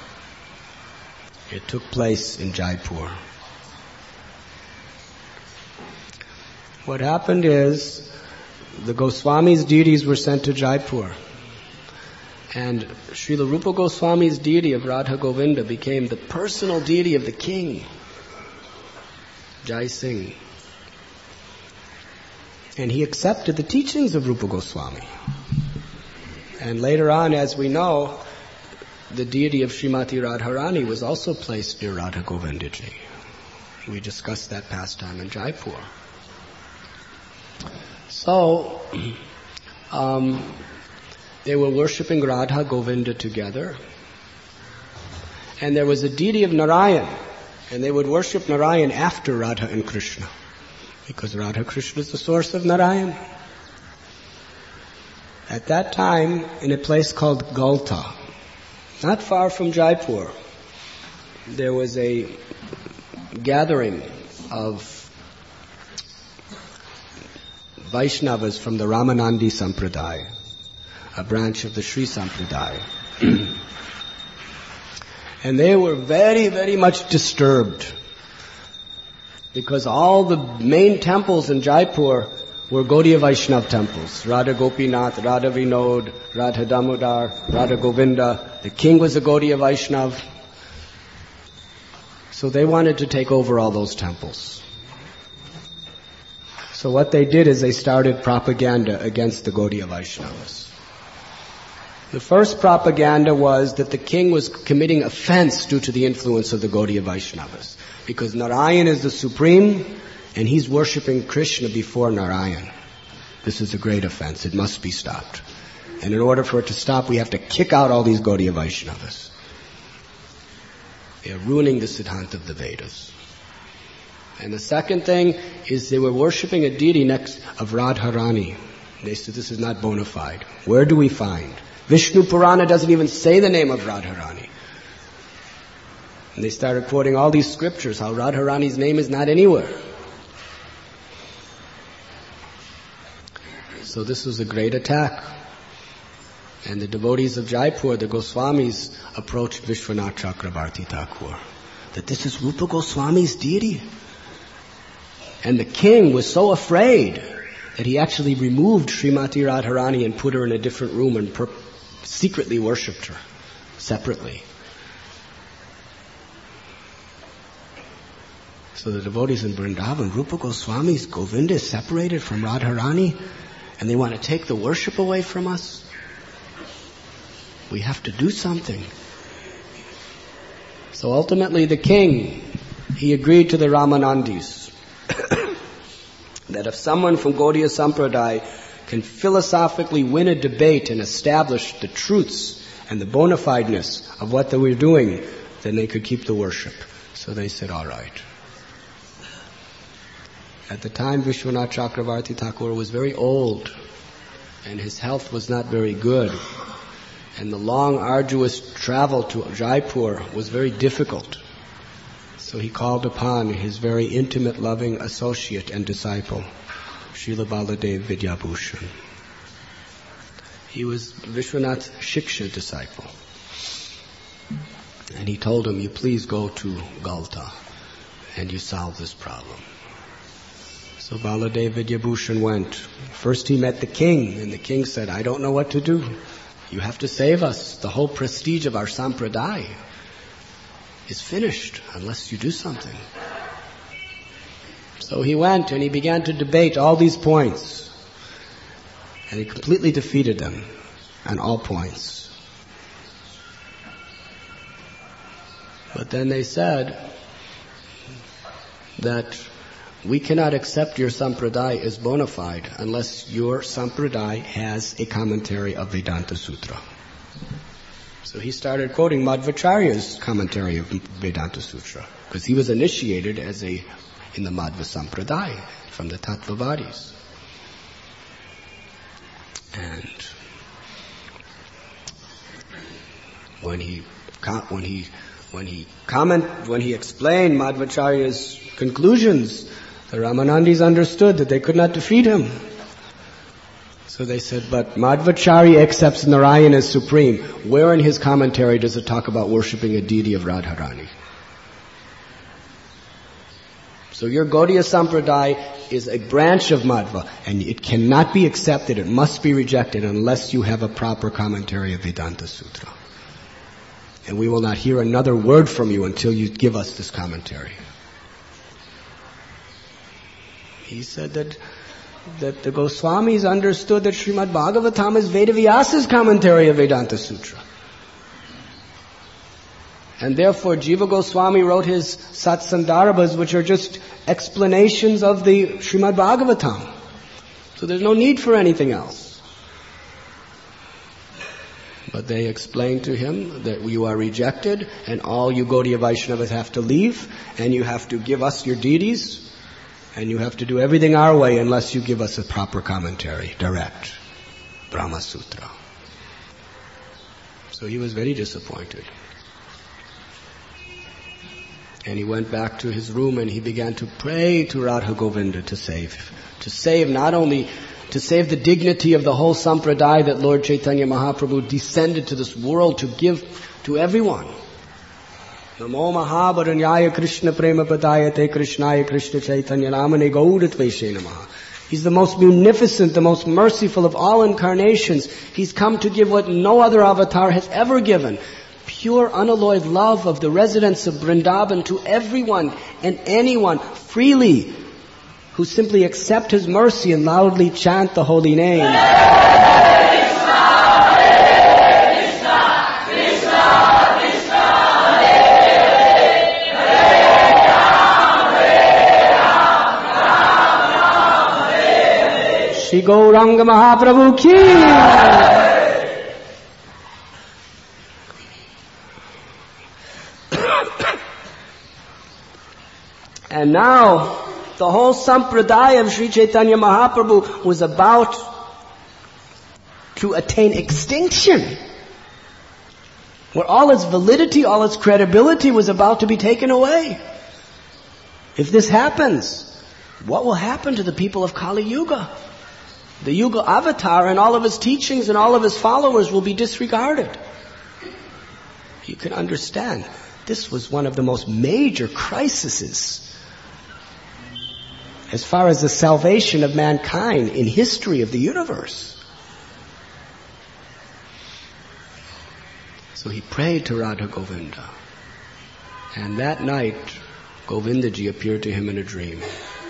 It took place in Jaipur. What happened is, the Goswami's deities were sent to Jaipur. And Srila Rupa Goswami's deity of Radha Govinda became the personal deity of the king, Jai Singh. And he accepted the teachings of Rupa Goswami. And later on, as we know, the deity of Srimati Radharani was also placed near Radha Govindaji. We discussed that pastime in Jaipur. So, they were worshipping Radha Govinda together. And there was a deity of Narayan. And they would worship Narayan after Radha and Krishna, because Radha Krishna is the source of Narayan. At that time, in a place called Galta, not far from Jaipur, there was a gathering of Vaishnavas from the Ramanandi Sampradaya, a branch of the Sri Sampradaya. And they were very, very much disturbed, because all the main temples in Jaipur were Gaudiya Vaishnava temples. Radha Gopinath, Radha Vinod, Radha Damodar, Radha Govinda. The king was a Gaudiya Vaishnava. So they wanted to take over all those temples. So what they did is they started propaganda against the Gaudiya Vaishnavas. The first propaganda was that the king was committing offense due to the influence of the Gaudiya Vaishnavas, because Narayan is the supreme and he's worshipping Krishna before Narayan. This is a great offense. It must be stopped. And in order for it to stop, we have to kick out all these Gaudiya Vaishnavas. They are ruining the Siddhanta of the Vedas. And the second thing is they were worshipping a deity next of Radharani. They said this is not bona fide. Where do we find? Vishnu Purana doesn't even say the name of Radharani. And they started quoting all these scriptures, how Radharani's name is not anywhere. So this was a great attack. And the devotees of Jaipur, the Goswamis, approached Vishwanath Chakravarti Thakur. that this is Rupa Goswami's deity. And the king was so afraid that he actually removed Srimati Radharani and put her in a different room and secretly worshipped her separately. So the devotees in Vrindavan, Rupa Goswami's Govinda is separated from Radharani, and they want to take the worship away from us. We have to do something. So ultimately the king, he agreed to the Ramanandis that if someone from Gaudiya Sampradaya can philosophically win a debate and establish the truths and the bona fideness of what they were doing, then they could keep the worship. So they said, all right. At the time, Vishwanath Chakravarti Thakur was very old, and his health was not very good. And the long, arduous travel to Jaipur was very difficult. So he called upon his very intimate, loving associate and disciple, Srila Baladev Vidyabhushan. He was Vishwanath's Shiksha disciple. And he told him, you please go to Galta and you solve this problem. So Baladev Vidyabhushan went. First he met the king, and the king said, I don't know what to do. You have to save us. The whole prestige of our sampradaya is finished unless you do something. So he went and he began to debate all these points. And he completely defeated them on all points. But then they said that we cannot accept your sampradaya as bona fide unless your sampradaya has a commentary of Vedanta Sutra. So he started quoting Madhvacharya's commentary of Vedanta Sutra, because he was initiated in the Madhva Sampradaya from the Tattvavadis. And when he explained Madhvacharya's conclusions, the Ramanandis understood that they could not defeat him. So they said, but Madhvacharya accepts Narayana as supreme. Where in his commentary does it talk about worshipping a deity of Radharani? So your Gaudiya Sampradaya is a branch of Madhva, and it cannot be accepted, it must be rejected unless you have a proper commentary of Vedanta Sutra. And we will not hear another word from you until you give us this commentary. He said that the Goswamis understood that Srimad Bhagavatam is Vedavyasa's commentary of Vedanta Sutra. And therefore Jiva Goswami wrote his Satsandarbhas, which are just explanations of the Srimad Bhagavatam. So there's no need for anything else. But they explained to him that you are rejected and all you Gaudiya Vaishnavas have to leave, and you have to give us your deities, and you have to do everything our way unless you give us a proper commentary, direct, Brahma Sutra. So he was very disappointed. And he went back to his room and he began to pray to Radha Govinda to save the dignity of the whole sampradaya that Lord Chaitanya Mahaprabhu descended to this world to give to everyone. Namo Mahabharanyaya Krishna Prema Padayate Krishnaya Krishna Chaitanya Namane Gaudatveshe Namaha. He's the most munificent, the most merciful of all incarnations. He's come to give what no other avatar has ever given. Pure, unalloyed love of the residents of Vrindavan to everyone and anyone freely who simply accept His mercy and loudly chant the holy name. Shri Gauranga Mahaprabhu ki. And now, the whole sampradaya of Sri Chaitanya Mahaprabhu was about to attain extinction, where all its validity, all its credibility was about to be taken away. If this happens, what will happen to the people of Kali Yuga? The Yuga avatar and all of his teachings and all of his followers will be disregarded. You can understand this was one of the most major crises as far as the salvation of mankind in history of the universe. So he prayed to Radha Govinda. And that night, Govindaji appeared to him in a dream.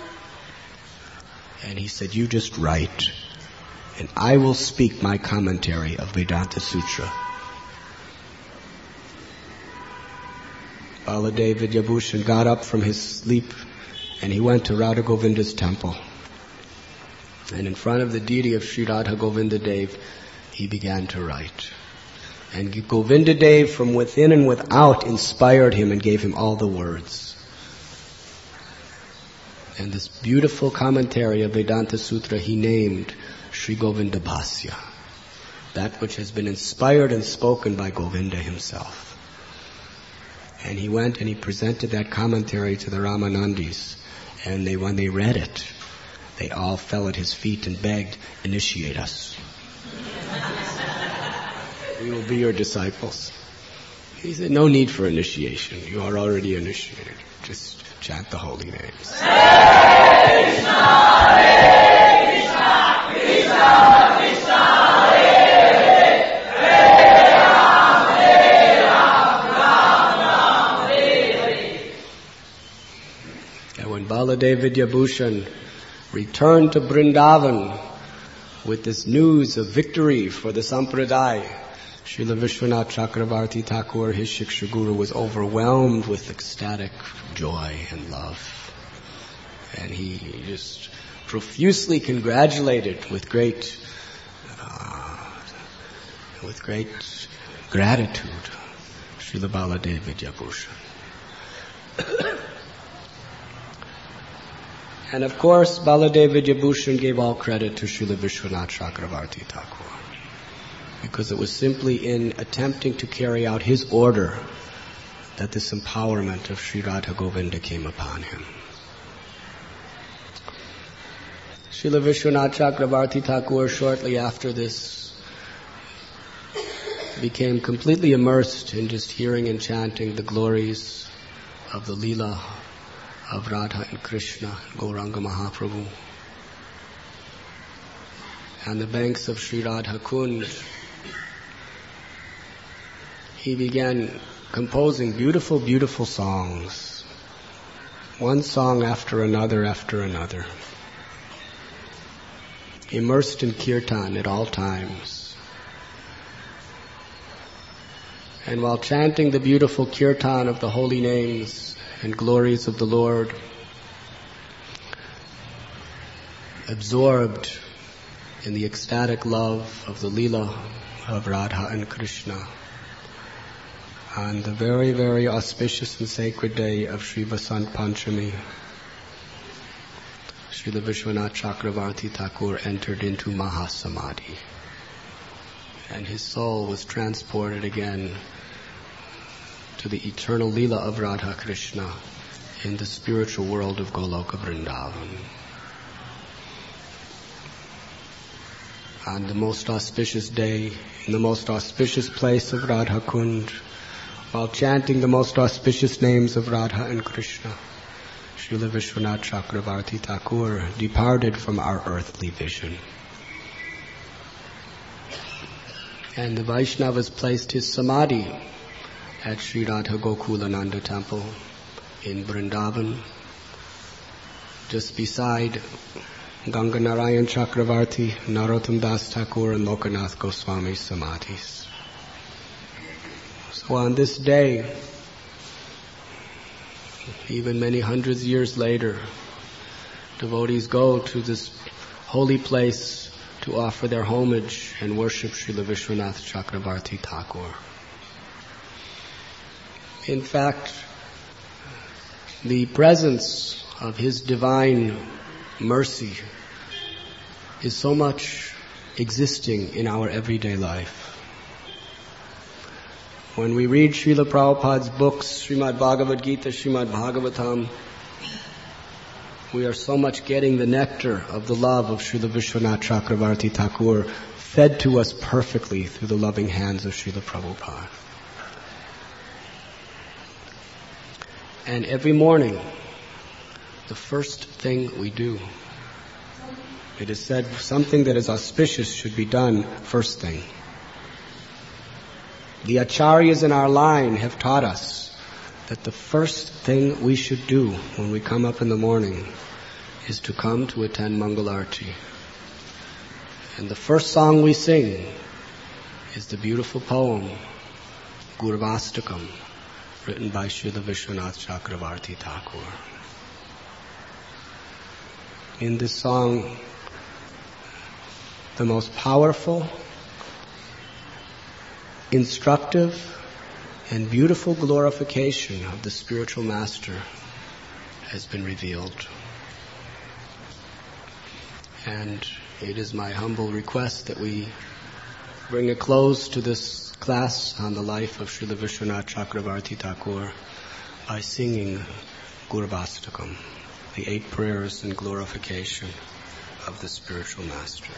And he said, you just write, and I will speak my commentary of Vedanta Sutra. Baladev Vidyabhushan got up from his sleep and he went to Radha Govinda's temple. And in front of the deity of Sri Radha Govinda Dev, he began to write. And Govinda Dev from within and without inspired him and gave him all the words. And this beautiful commentary of Vedanta Sutra he named Sri Govinda Bhasya, that which has been inspired and spoken by Govinda himself. And he went and he presented that commentary to the Ramanandis, and when they read it, they all fell at his feet and begged, initiate us. We will be your disciples. He said, no need for initiation. You are already initiated. Just chant the holy names. Hare Krishna, Hare Krishna, Krishna Krishna, Hare Hare, Hare Ram, Ram Ram, Hare Hare. And when Baladev Vidyabhushan returned to Vrindavan with this news of victory for the Sampradaya, Srila Vishwanath Chakravarti Thakur, his Shiksha Guru, was overwhelmed with ecstatic joy and love. And he just profusely congratulated with great gratitude Srila Baladev Vidyabhushan. And of course, Baladev Vidyabhushan gave all credit to Srila Vishwanath Chakravarti Thakur, because it was simply in attempting to carry out his order that this empowerment of Sri Radha Govinda came upon him. Srila Vishwanath Chakravarti Thakur, shortly after this, became completely immersed in just hearing and chanting the glories of the Leela of Radha and Krishna, Gauranga Mahaprabhu. On the banks of Sri Radha Kund, he began composing beautiful, beautiful songs, one song after another, immersed in kirtan at all times. And while chanting the beautiful kirtan of the holy names and glories of the Lord, absorbed in the ecstatic love of the Leela of Radha and Krishna, on the very, very auspicious and sacred day of Sri Vasant Panchami, Srila Vishwanath Chakravarti Thakur entered into Mahasamadhi, and his soul was transported again to the eternal Leela of Radha Krishna in the spiritual world of Goloka Vrindavan. On the most auspicious day, in the most auspicious place of Radha Kund, while chanting the most auspicious names of Radha and Krishna, Srila Vishwanath Chakravarti Thakur departed from our earthly vision. And the Vaishnavas placed his samadhi at Sri Radha Gokulananda Temple in Vrindavan, just beside Ganga Narayan Chakravarti, Narottam Das Thakur, and Lokanath Goswami's samadhis. So on this day, even many hundreds of years later, devotees go to this holy place to offer their homage and worship Srila Vishwanath Chakravarti Thakur. In fact, the presence of his divine mercy is so much existing in our everyday life. When we read Srila Prabhupada's books, Srimad Bhagavad Gita, Srimad Bhagavatam, we are so much getting the nectar of the love of Srila Vishwanath Chakravarti Thakur fed to us perfectly through the loving hands of Srila Prabhupada. And every morning, the first thing we do, it is said something that is auspicious should be done first thing. The acharyas in our line have taught us that the first thing we should do when we come up in the morning is to come to attend Mangalarti. And the first song we sing is the beautiful poem, Gurvastakam, written by Srila Vishwanath Chakravarti Thakur. In this song, the most powerful, instructive, and beautiful glorification of the spiritual master has been revealed. And it is my humble request that we bring a close to this class on the life of Srila Vishwanath Chakravarti Thakur by singing Gurvastakam, the 8 prayers in glorification of the spiritual master.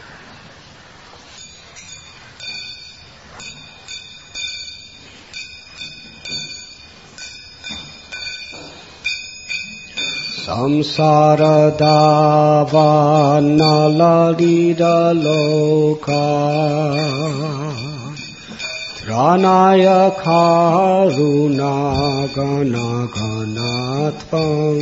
Samsara dava nalarida loka Tranaya karuna gana ganatvam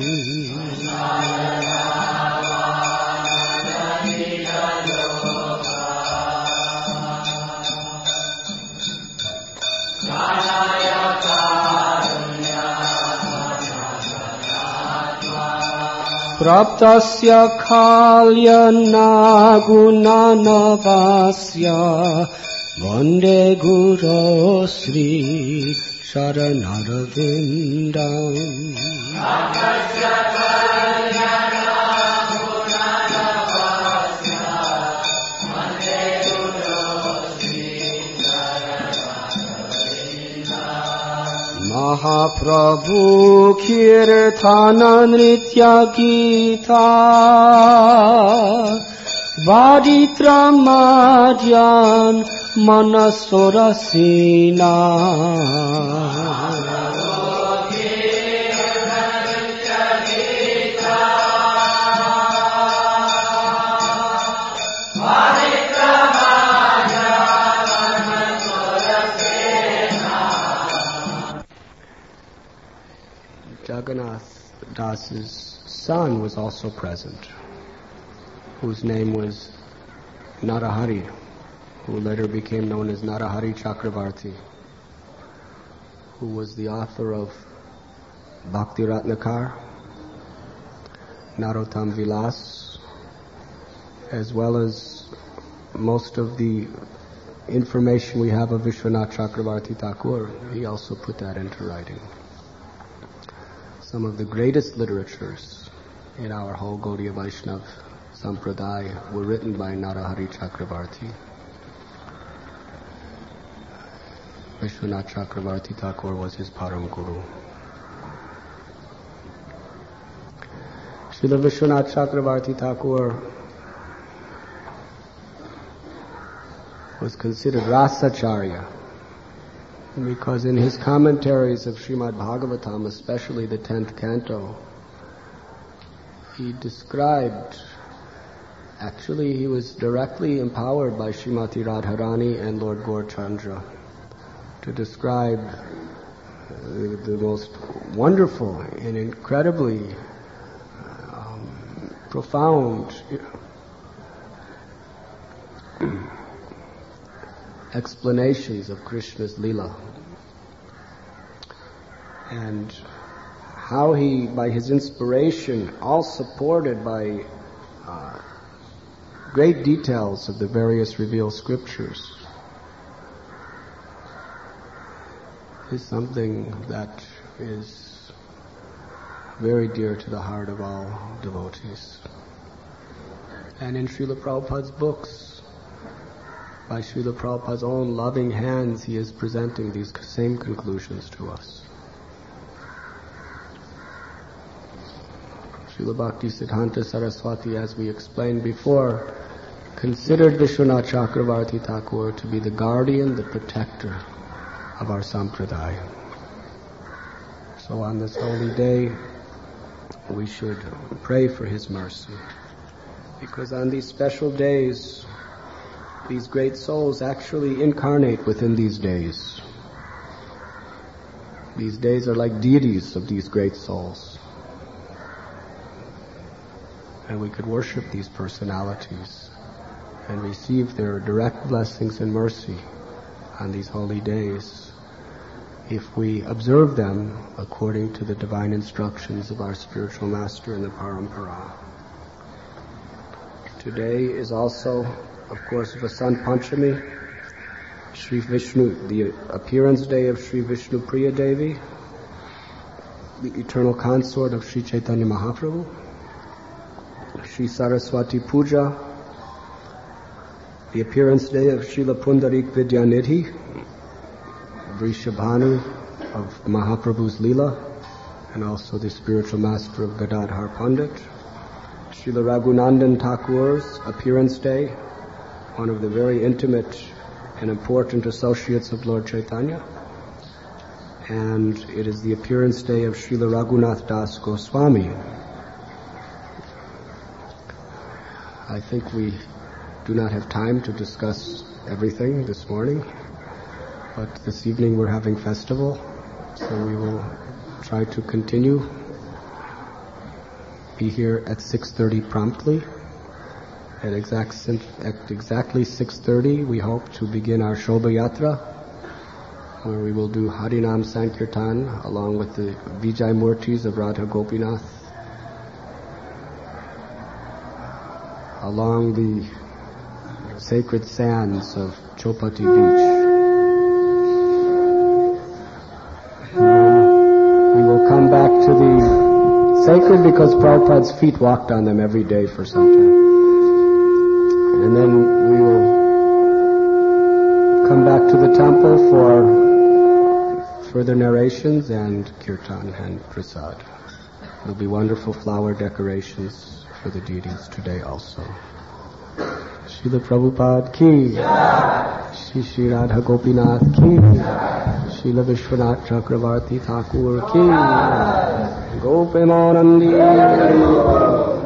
Praptasya kalyana gunanavasya Vande Guru Sri Sharanarvindam Praptasya kalyana gunanavasya Vande Guru Sri Sharanarvindam Mahaprabhu Kirtana Nritya Gita Vaditra Madhyan Manasorasina Jagannath Das's son was also present, whose name was Narahari, who later became known as Narahari Chakravarti, who was the author of Bhakti Ratnakar, Narottam Vilas, as well as most of the information we have of Vishwanath Chakravarti Thakur. He also put that into writing. Some of the greatest literatures in our whole Gaudiya Vaishnava Sampradaya were written by Narahari Chakravarti. Vishwanath Chakravarti Thakur was his Param Guru. Srila Vishwanath Chakravarti Thakur was considered Rasacharya because in his commentaries of Srimad Bhagavatam, especially the 10th canto, he described, actually he was directly empowered by Srimati Radharani and Lord Gaurachandra to describe the most wonderful and incredibly profound explanations of Krishna's Leela, and how he, by his inspiration, all supported by great details of the various revealed scriptures, is something that is very dear to the heart of all devotees. And in Srila Prabhupada's books, by Srila Prabhupada's own loving hands, he is presenting these same conclusions to us. Srila Bhakti Siddhanta Saraswati, as we explained before, considered Vishwanath Chakravarti Thakur to be the guardian, the protector of our sampradaya. So on this holy day, we should pray for His mercy. Because on these special days, these great souls actually incarnate within these days. These days are like deities of these great souls. And we could worship these personalities and receive their direct blessings and mercy on these holy days if we observe them according to the divine instructions of our spiritual master in the Parampara. Today is also, of course, Vasant Panchami, Sri Vishnu, the appearance day of Sri Vishnu Priya Devi, the eternal consort of Sri Chaitanya Mahaprabhu, Sri Saraswati Puja, the appearance day of Srila Pundarik Vidyanidhi, Vrishabhanu of Mahaprabhu's Leela, and also the spiritual master of Gadadhar Pandit, Srila Raghunandan Thakur's appearance day, one of the very intimate and important associates of Lord Chaitanya, and it is the appearance day of Srila Raghunath Das Goswami. I think we do not have time to discuss everything this morning, but this evening we're having festival, so we will try to continue. Be here at 6:30 promptly. At exactly 6:30, we hope to begin our Shobha Yatra, where we will do Harinam Sankirtan along with the Vijay Murtis of Radha Gopinath along the sacred sands of Chopati Beach. We will come back to the sacred because Prabhupada's feet walked on them every day for some time. And then we will come back to the temple for further narrations and kirtan and prasad. There will be wonderful flower decorations for the deities today also. Srila Prabhupada ki, Shri Shri Radha Gopinath ki, Srila Vishwanath Chakravarti Thakur ki, Gopimanandi.